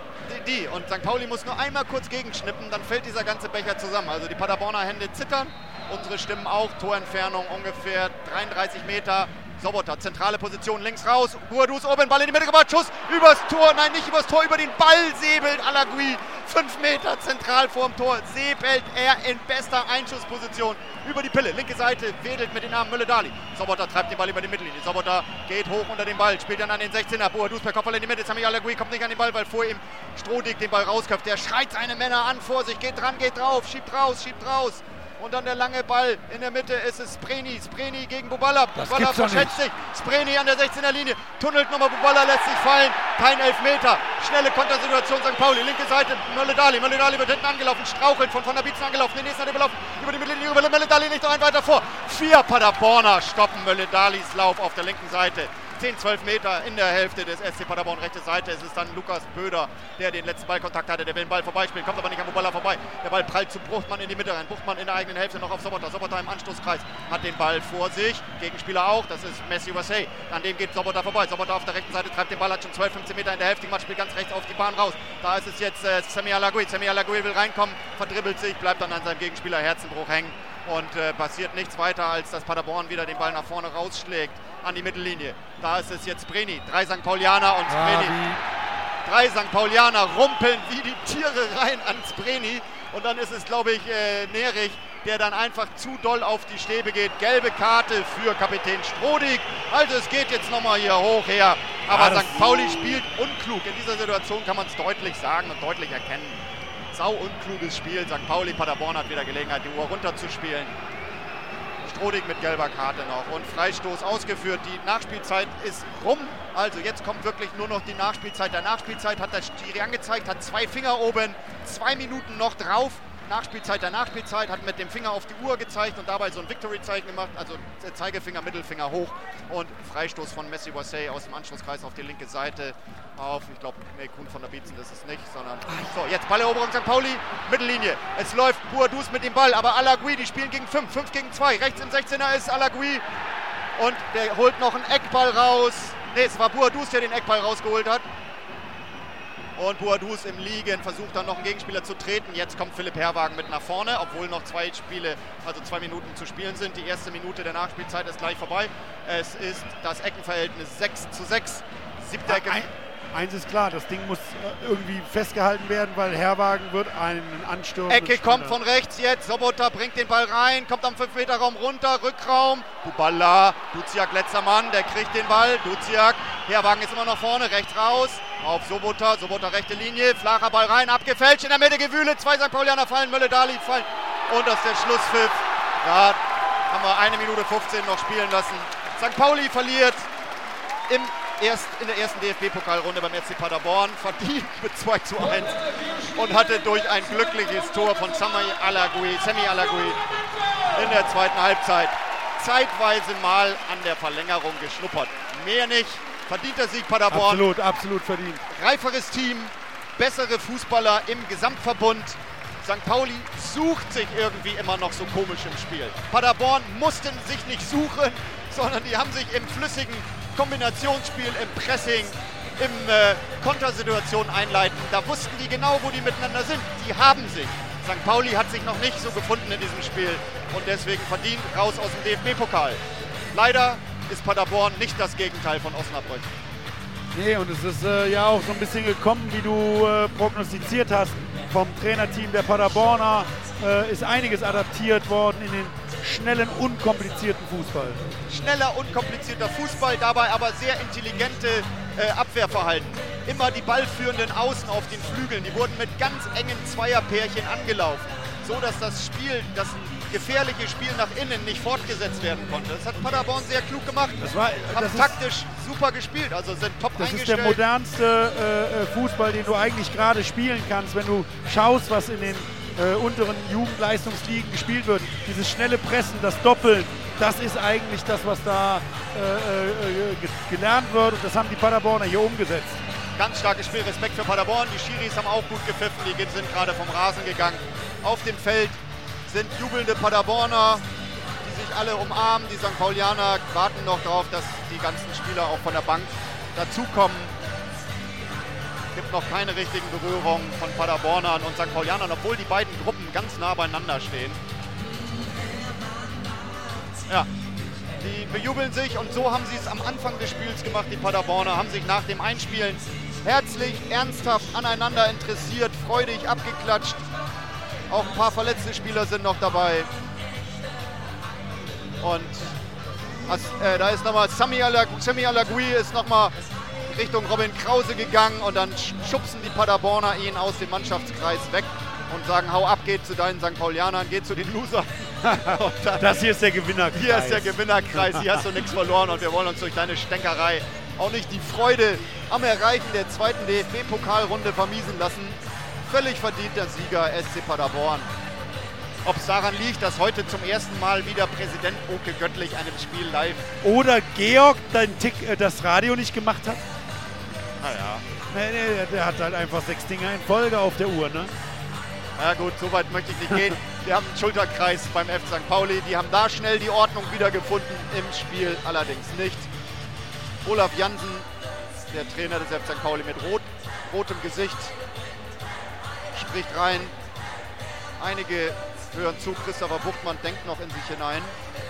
Und St. Pauli muss nur einmal kurz gegenschnippen, dann fällt dieser ganze Becher zusammen. Also die Paderborner Hände zittern, unsere Stimmen auch. Torentfernung ungefähr 33 Meter. Sobotta, zentrale Position, links raus. Buadus oben, Ball in die Mitte gebracht, Schuss übers Tor, nein, nicht übers Tor, über den Ball säbelt Alagui. 5 Meter zentral vorm Tor, säbelt er in bester Einschussposition über die Pille. Linke Seite, wedelt mit den Armen Mölle-Dali. Sobotta treibt den Ball über die Mittellinie. Sobotta geht hoch unter den Ball, spielt dann an den 16er. Buadus per Kopfball in die Mitte. Sami Alagui kommt nicht an den Ball, weil vor ihm Strodig den Ball rausköpft. Der schreit seine Männer an vor sich, geht dran, geht drauf, schiebt raus. Und dann der lange Ball in der Mitte, ist es Spreni gegen Buballa. Buballa verschätzt sich, Spreni an der 16er Linie, tunnelt nochmal, Buballa lässt sich fallen, kein Elfmeter. Schnelle Kontersituation St. Pauli, linke Seite, Mölle-Dali wird hinten angelaufen, strauchelt von der Bietzen angelaufen, den nächsten hat er belaufen, über die Mittellinie, über Mölle-Dali nicht noch ein weiter vor. 4 Paderborner stoppen Mölle-Dalis Lauf auf der linken Seite. 10-12 Meter in der Hälfte des SC Paderborn, rechte Seite. Es ist dann Lukas Böder, der den letzten Ballkontakt hatte. Der will den Ball vorbeispielen, kommt aber nicht an Buballa vorbei. Der Ball prallt zu Buchtmann in die Mitte rein. Buchtmann in der eigenen Hälfte noch auf Sobotta. Sobotta im Anstoßkreis hat den Ball vor sich. Gegenspieler auch, das ist Messi Vassey. An dem geht Sobotta vorbei. Sobotta auf der rechten Seite treibt den Ball, hat schon 12-15 Meter in der Hälfte gemacht, spielt ganz rechts auf die Bahn raus. Da ist es jetzt Sami Alagui. Sami Alagui will reinkommen, verdribbelt sich, bleibt dann an seinem Gegenspieler Herzenbruch hängen. Und passiert nichts weiter, als dass Paderborn wieder den Ball nach vorne rausschlägt an die Mittellinie. Da ist es jetzt Spreni. 3 St. Paulianer und Spreni. 3 St. Paulianer rumpeln wie die Tiere rein an Spreni. Und dann ist es, glaube ich, Nerich, der dann einfach zu doll auf die Stäbe geht. Gelbe Karte für Kapitän Strodig. Also es geht jetzt nochmal hier hoch her. Aber ja, St. Pauli spielt unklug. In dieser Situation kann man es deutlich sagen und deutlich erkennen. Sau unkluges Spiel. St. Pauli, Paderborn hat wieder Gelegenheit, die Uhr runterzuspielen. Strodig mit gelber Karte noch und Freistoß ausgeführt. Die Nachspielzeit ist rum. Also jetzt kommt wirklich nur noch die Nachspielzeit. Der Nachspielzeit hat der Schiri angezeigt, hat 2 Finger oben, 2 Minuten noch drauf. Nachspielzeit der Nachspielzeit, hat mit dem Finger auf die Uhr gezeigt und dabei so ein Victory-Zeichen gemacht, also Zeigefinger, Mittelfinger hoch und Freistoß von Messi Vassey aus dem Anschlusskreis auf die linke Seite auf, ich glaube, Kuhn von der Bietzen ist es nicht, sondern so, jetzt Balleroberung St. Pauli, Mittellinie, es läuft Buadus mit dem Ball, aber Alagui, die spielen gegen 5 gegen 2, rechts im 16er ist Alagui und der holt noch einen Eckball raus, es war Buadus, der den Eckball rausgeholt hat. Und Buadus im Liegen versucht dann noch einen Gegenspieler zu treten. Jetzt kommt Philipp Herwagen mit nach vorne, obwohl noch 2 Spiele, also 2 Minuten zu spielen sind. Die erste Minute der Nachspielzeit ist gleich vorbei. Es ist das Eckenverhältnis 6:6. eins ist klar, das Ding muss irgendwie festgehalten werden, weil Herwagen wird einen Ansturm. Ecke kommt von rechts jetzt. Sobota bringt den Ball rein, kommt am 5-Meter-Raum runter, Rückraum. Bubala, Duziak letzter Mann, der kriegt den Ball. Duziak, Herwagen ist immer noch vorne, rechts raus. Auf Sobota, Sobota rechte Linie, flacher Ball rein, abgefälscht, in der Mitte Gewühle. 2 St. Paulianer fallen, Mölle-Dali fallen. Und das ist der Schlusspfiff. Da haben wir 1 Minute 15 noch spielen lassen. St. Pauli verliert in der ersten DFB-Pokalrunde beim FC Paderborn, verdient mit 2:1 und hatte durch ein glückliches Tor von Semi Alagui in der zweiten Halbzeit zeitweise mal an der Verlängerung geschnuppert. Mehr nicht. Verdienter Sieg Paderborn. Absolut, absolut verdient. Reiferes Team, bessere Fußballer im Gesamtverbund. St. Pauli sucht sich irgendwie immer noch so komisch im Spiel. Paderborn mussten sich nicht suchen, sondern die haben sich im flüssigen Kombinationsspiel, im Pressing, im Kontersituationen einleiten. Da wussten die genau, wo die miteinander sind. Die haben sich. St. Pauli hat sich noch nicht so gefunden in diesem Spiel und deswegen verdient raus aus dem DFB-Pokal. Leider ist Paderborn nicht das Gegenteil von Osnabrück. Nee, und es ist ja auch so ein bisschen gekommen, wie du prognostiziert hast. Vom Trainerteam der Paderborner ist einiges adaptiert worden in den schnellen, unkomplizierten Fußball. Schneller, unkomplizierter Fußball, dabei aber sehr intelligente Abwehrverhalten. Immer die ballführenden Außen auf den Flügeln, die wurden mit ganz engen Zweierpärchen angelaufen, so dass das Spiel, das gefährliche Spiel nach innen nicht fortgesetzt werden konnte. Das hat Paderborn sehr klug gemacht. Haben taktisch super gespielt, also sind top das eingestellt. Das ist der modernste Fußball, den du eigentlich gerade spielen kannst, wenn du schaust, was in den unteren Jugendleistungsligen gespielt wird. Dieses schnelle Pressen, das Doppeln, das ist eigentlich das, was da gelernt wird und das haben die Paderborner hier umgesetzt. Ganz starkes Spiel, Respekt für Paderborn. Die Schiris haben auch gut gepfiffen, die sind gerade vom Rasen gegangen. Auf dem Feld sind jubelnde Paderborner, die sich alle umarmen. Die St. Paulianer warten noch darauf, dass die ganzen Spieler auch von der Bank dazukommen. Es gibt noch keine richtigen Berührungen von Paderbornern und St. Paulianern, obwohl die beiden Gruppen ganz nah beieinander stehen. Ja, die bejubeln sich und so haben sie es am Anfang des Spiels gemacht. Die Paderborner haben sich nach dem Einspielen herzlich, ernsthaft aneinander interessiert, freudig abgeklatscht. Auch ein paar verletzte Spieler sind noch dabei. Und da ist nochmal Semi Alagui ist nochmal Richtung Robin Krause gegangen und dann schubsen die Paderborner ihn aus dem Mannschaftskreis weg und sagen, hau ab, geht zu deinen St. Paulianern, geht zu den Losern. Das hier ist der Gewinnerkreis. Hier ist der Gewinnerkreis, hier hast du nichts verloren und wir wollen uns durch deine Stänkerei auch nicht die Freude am Erreichen der zweiten DFB-Pokalrunde vermiesen lassen. Völlig verdienter Sieger SC Paderborn. Ob es daran liegt, dass heute zum ersten Mal wieder Präsident Oke Göttlich einem Spiel live... Oder Georg das Radio nicht gemacht hat? Naja. Nee, der hat halt einfach 6 Dinger in Folge auf der Uhr, ne? Na gut, so weit möchte ich nicht gehen. Wir haben einen Schulterkreis beim FC St. Pauli. Die haben da schnell die Ordnung wiedergefunden, im Spiel allerdings nicht. Olaf Jansen, der Trainer des FC St. Pauli mit rotem Gesicht, spricht rein. Einige hören zu, Christopher Buchtmann denkt noch in sich hinein.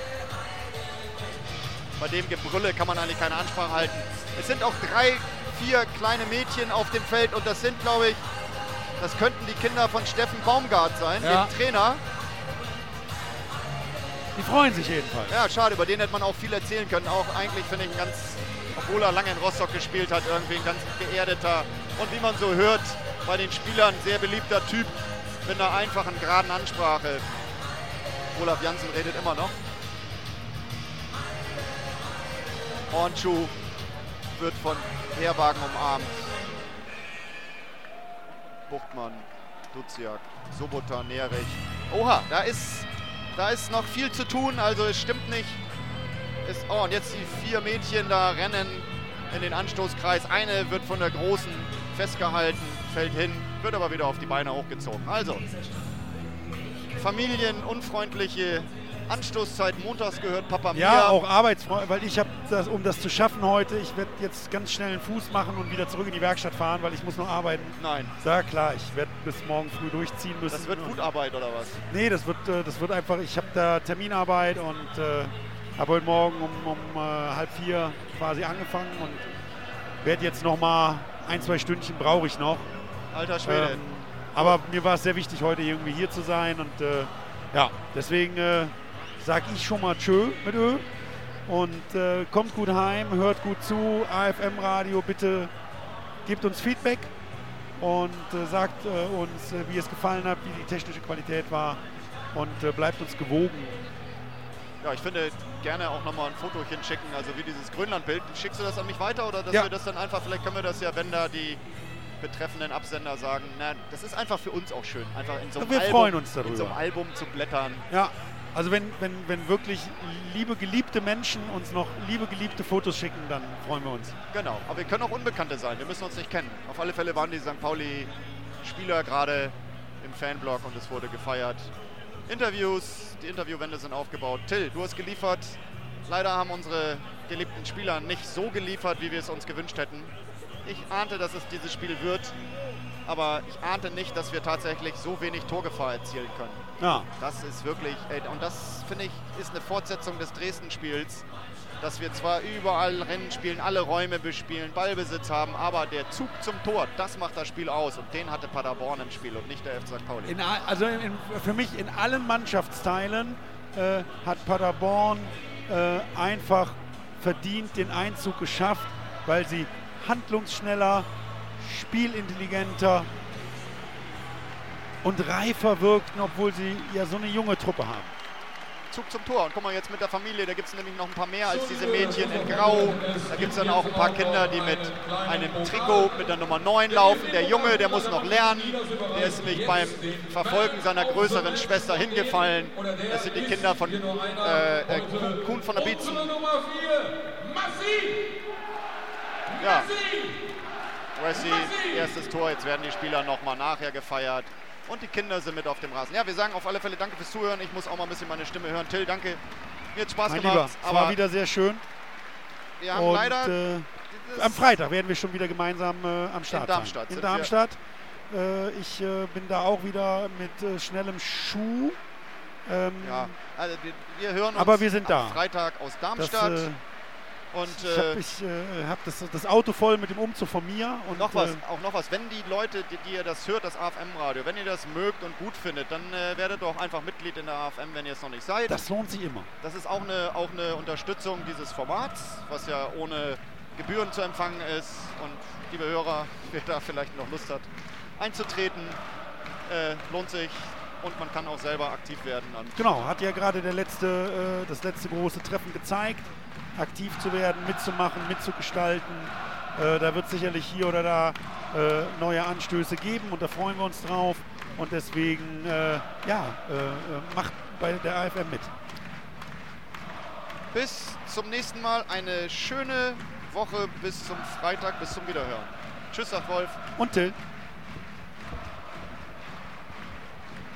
Bei dem Gebrülle kann man eigentlich keine Ansprache halten. Es sind auch 3, 4 kleine Mädchen auf dem Feld und das sind, glaube ich, das könnten die Kinder von Steffen Baumgart sein, ja, dem Trainer. Die freuen sich jedenfalls. Ja, schade, über den hätte man auch viel erzählen können. Auch eigentlich finde ich obwohl er lange in Rostock gespielt hat, irgendwie ein ganz geerdeter und wie man so hört, bei den Spielern sehr beliebter Typ mit einer einfachen, geraden Ansprache. Olaf Jansen redet immer noch. Hornschuh wird von Herwagen umarmt. Buchtmann, Duziak, Sobota, Nerich. Oha, da ist noch viel zu tun, also es stimmt nicht. Und jetzt die 4 Mädchen da rennen in den Anstoßkreis. Eine wird von der Großen festgehalten, fällt hin, wird aber wieder auf die Beine hochgezogen. Also, familienunfreundliche Anstoßzeit. Montags gehört Papa Mia. Ja, auch arbeitsfreundlich, weil ich habe um das zu schaffen heute, ich werde jetzt ganz schnell einen Fuß machen und wieder zurück in die Werkstatt fahren, weil ich muss noch arbeiten. Nein. Ja klar, ich werde bis morgen früh durchziehen müssen. Das wird Gutarbeit oder was? Nee, das wird einfach, ich habe da Terminarbeit und habe heute Morgen um 3:30 quasi angefangen und werde jetzt nochmal 2 Stündchen brauche ich noch. Alter Schwede. Aber mir war es sehr wichtig, heute irgendwie hier zu sein. Und ja, deswegen sage ich schon mal tschö mit Ö. Und kommt gut heim, hört gut zu. AFM-Radio, bitte gebt uns Feedback und sagt uns, wie es gefallen hat, wie die technische Qualität war. Und bleibt uns gewogen. Ja, ich finde, gerne auch nochmal ein Fotochen schicken, also wie dieses Grönland-Bild. Schickst du das an mich weiter oder dass Ja. wir das dann einfach, vielleicht können wir das ja, wenn da die betreffenden Absender sagen, na, das ist einfach für uns auch schön, einfach in so einem Wir Album, freuen uns darüber. in so einem Album zu blättern. Ja, also wenn wirklich liebe, geliebte Menschen uns noch liebe, geliebte Fotos schicken, dann freuen wir uns. Genau, aber wir können auch Unbekannte sein, wir müssen uns nicht kennen. Auf alle Fälle waren die St. Pauli-Spieler gerade im Fanblock und es wurde gefeiert. Interviews, die Interviewwände sind aufgebaut. Till, du hast geliefert. Leider haben unsere geliebten Spieler nicht so geliefert, wie wir es uns gewünscht hätten. Ich ahnte, dass es dieses Spiel wird, aber ich ahnte nicht, dass wir tatsächlich so wenig Torgefahr erzielen können. Ja, Das ist wirklich, und das finde ich, ist eine Fortsetzung des Dresden-Spiels, dass wir zwar überall Rennen spielen, alle Räume bespielen, Ballbesitz haben, aber der Zug zum Tor, das macht das Spiel aus und den hatte Paderborn im Spiel und nicht der FC St. Pauli. für mich in allen Mannschaftsteilen hat Paderborn einfach verdient den Einzug geschafft, weil sie handlungsschneller, spielintelligenter und reifer wirkten, obwohl sie ja so eine junge Truppe haben. Zug zum Tor. Und guck mal, jetzt mit der Familie, da gibt es nämlich noch ein paar mehr als diese Mädchen in Grau. Da gibt es dann auch ein paar Kinder, die mit einem Trikot mit der Nummer 9 laufen. Der Junge, der muss noch lernen. Der ist nämlich beim Verfolgen seiner größeren Schwester hingefallen. Das sind die Kinder von Kuhn von der Bietzen. Ja, Wessi, erstes Tor. Jetzt werden die Spieler nochmal nachher gefeiert. Und die Kinder sind mit auf dem Rasen. Ja, wir sagen auf alle Fälle danke fürs Zuhören. Ich muss auch mal ein bisschen meine Stimme hören. Till, danke. Mir hat Spaß Mein gemacht. Lieber, es war wieder sehr schön. Wir haben Und leider am Freitag werden wir schon wieder gemeinsam am Start in Darmstadt sein. In sind Darmstadt. Ich bin da auch wieder mit schnellem Schuh. ja, also wir hören uns aber wir sind da. am Freitag aus Darmstadt. Und Ich hab das Auto voll mit dem Umzug von mir. Und noch was, wenn die Leute, die ihr das hört, das AFM-Radio, wenn ihr das mögt und gut findet, dann werdet doch einfach Mitglied in der AFM, wenn ihr es noch nicht seid. das lohnt sich immer. Das ist auch eine Unterstützung dieses Formats, was ja ohne Gebühren zu empfangen ist. Und liebe Hörer, wer da vielleicht noch Lust hat, einzutreten, lohnt sich. Und man kann auch selber aktiv werden. Und Genau, hat ja gerade das letzte große Treffen gezeigt, aktiv zu werden, mitzumachen, mitzugestalten. Da wird sicherlich hier oder da neue Anstöße geben und da freuen wir uns drauf. Und deswegen, macht bei der AFM mit. bis zum nächsten Mal. Eine schöne Woche bis zum Freitag, bis zum Wiederhören. Tschüss, sagt Wolf. Und Till.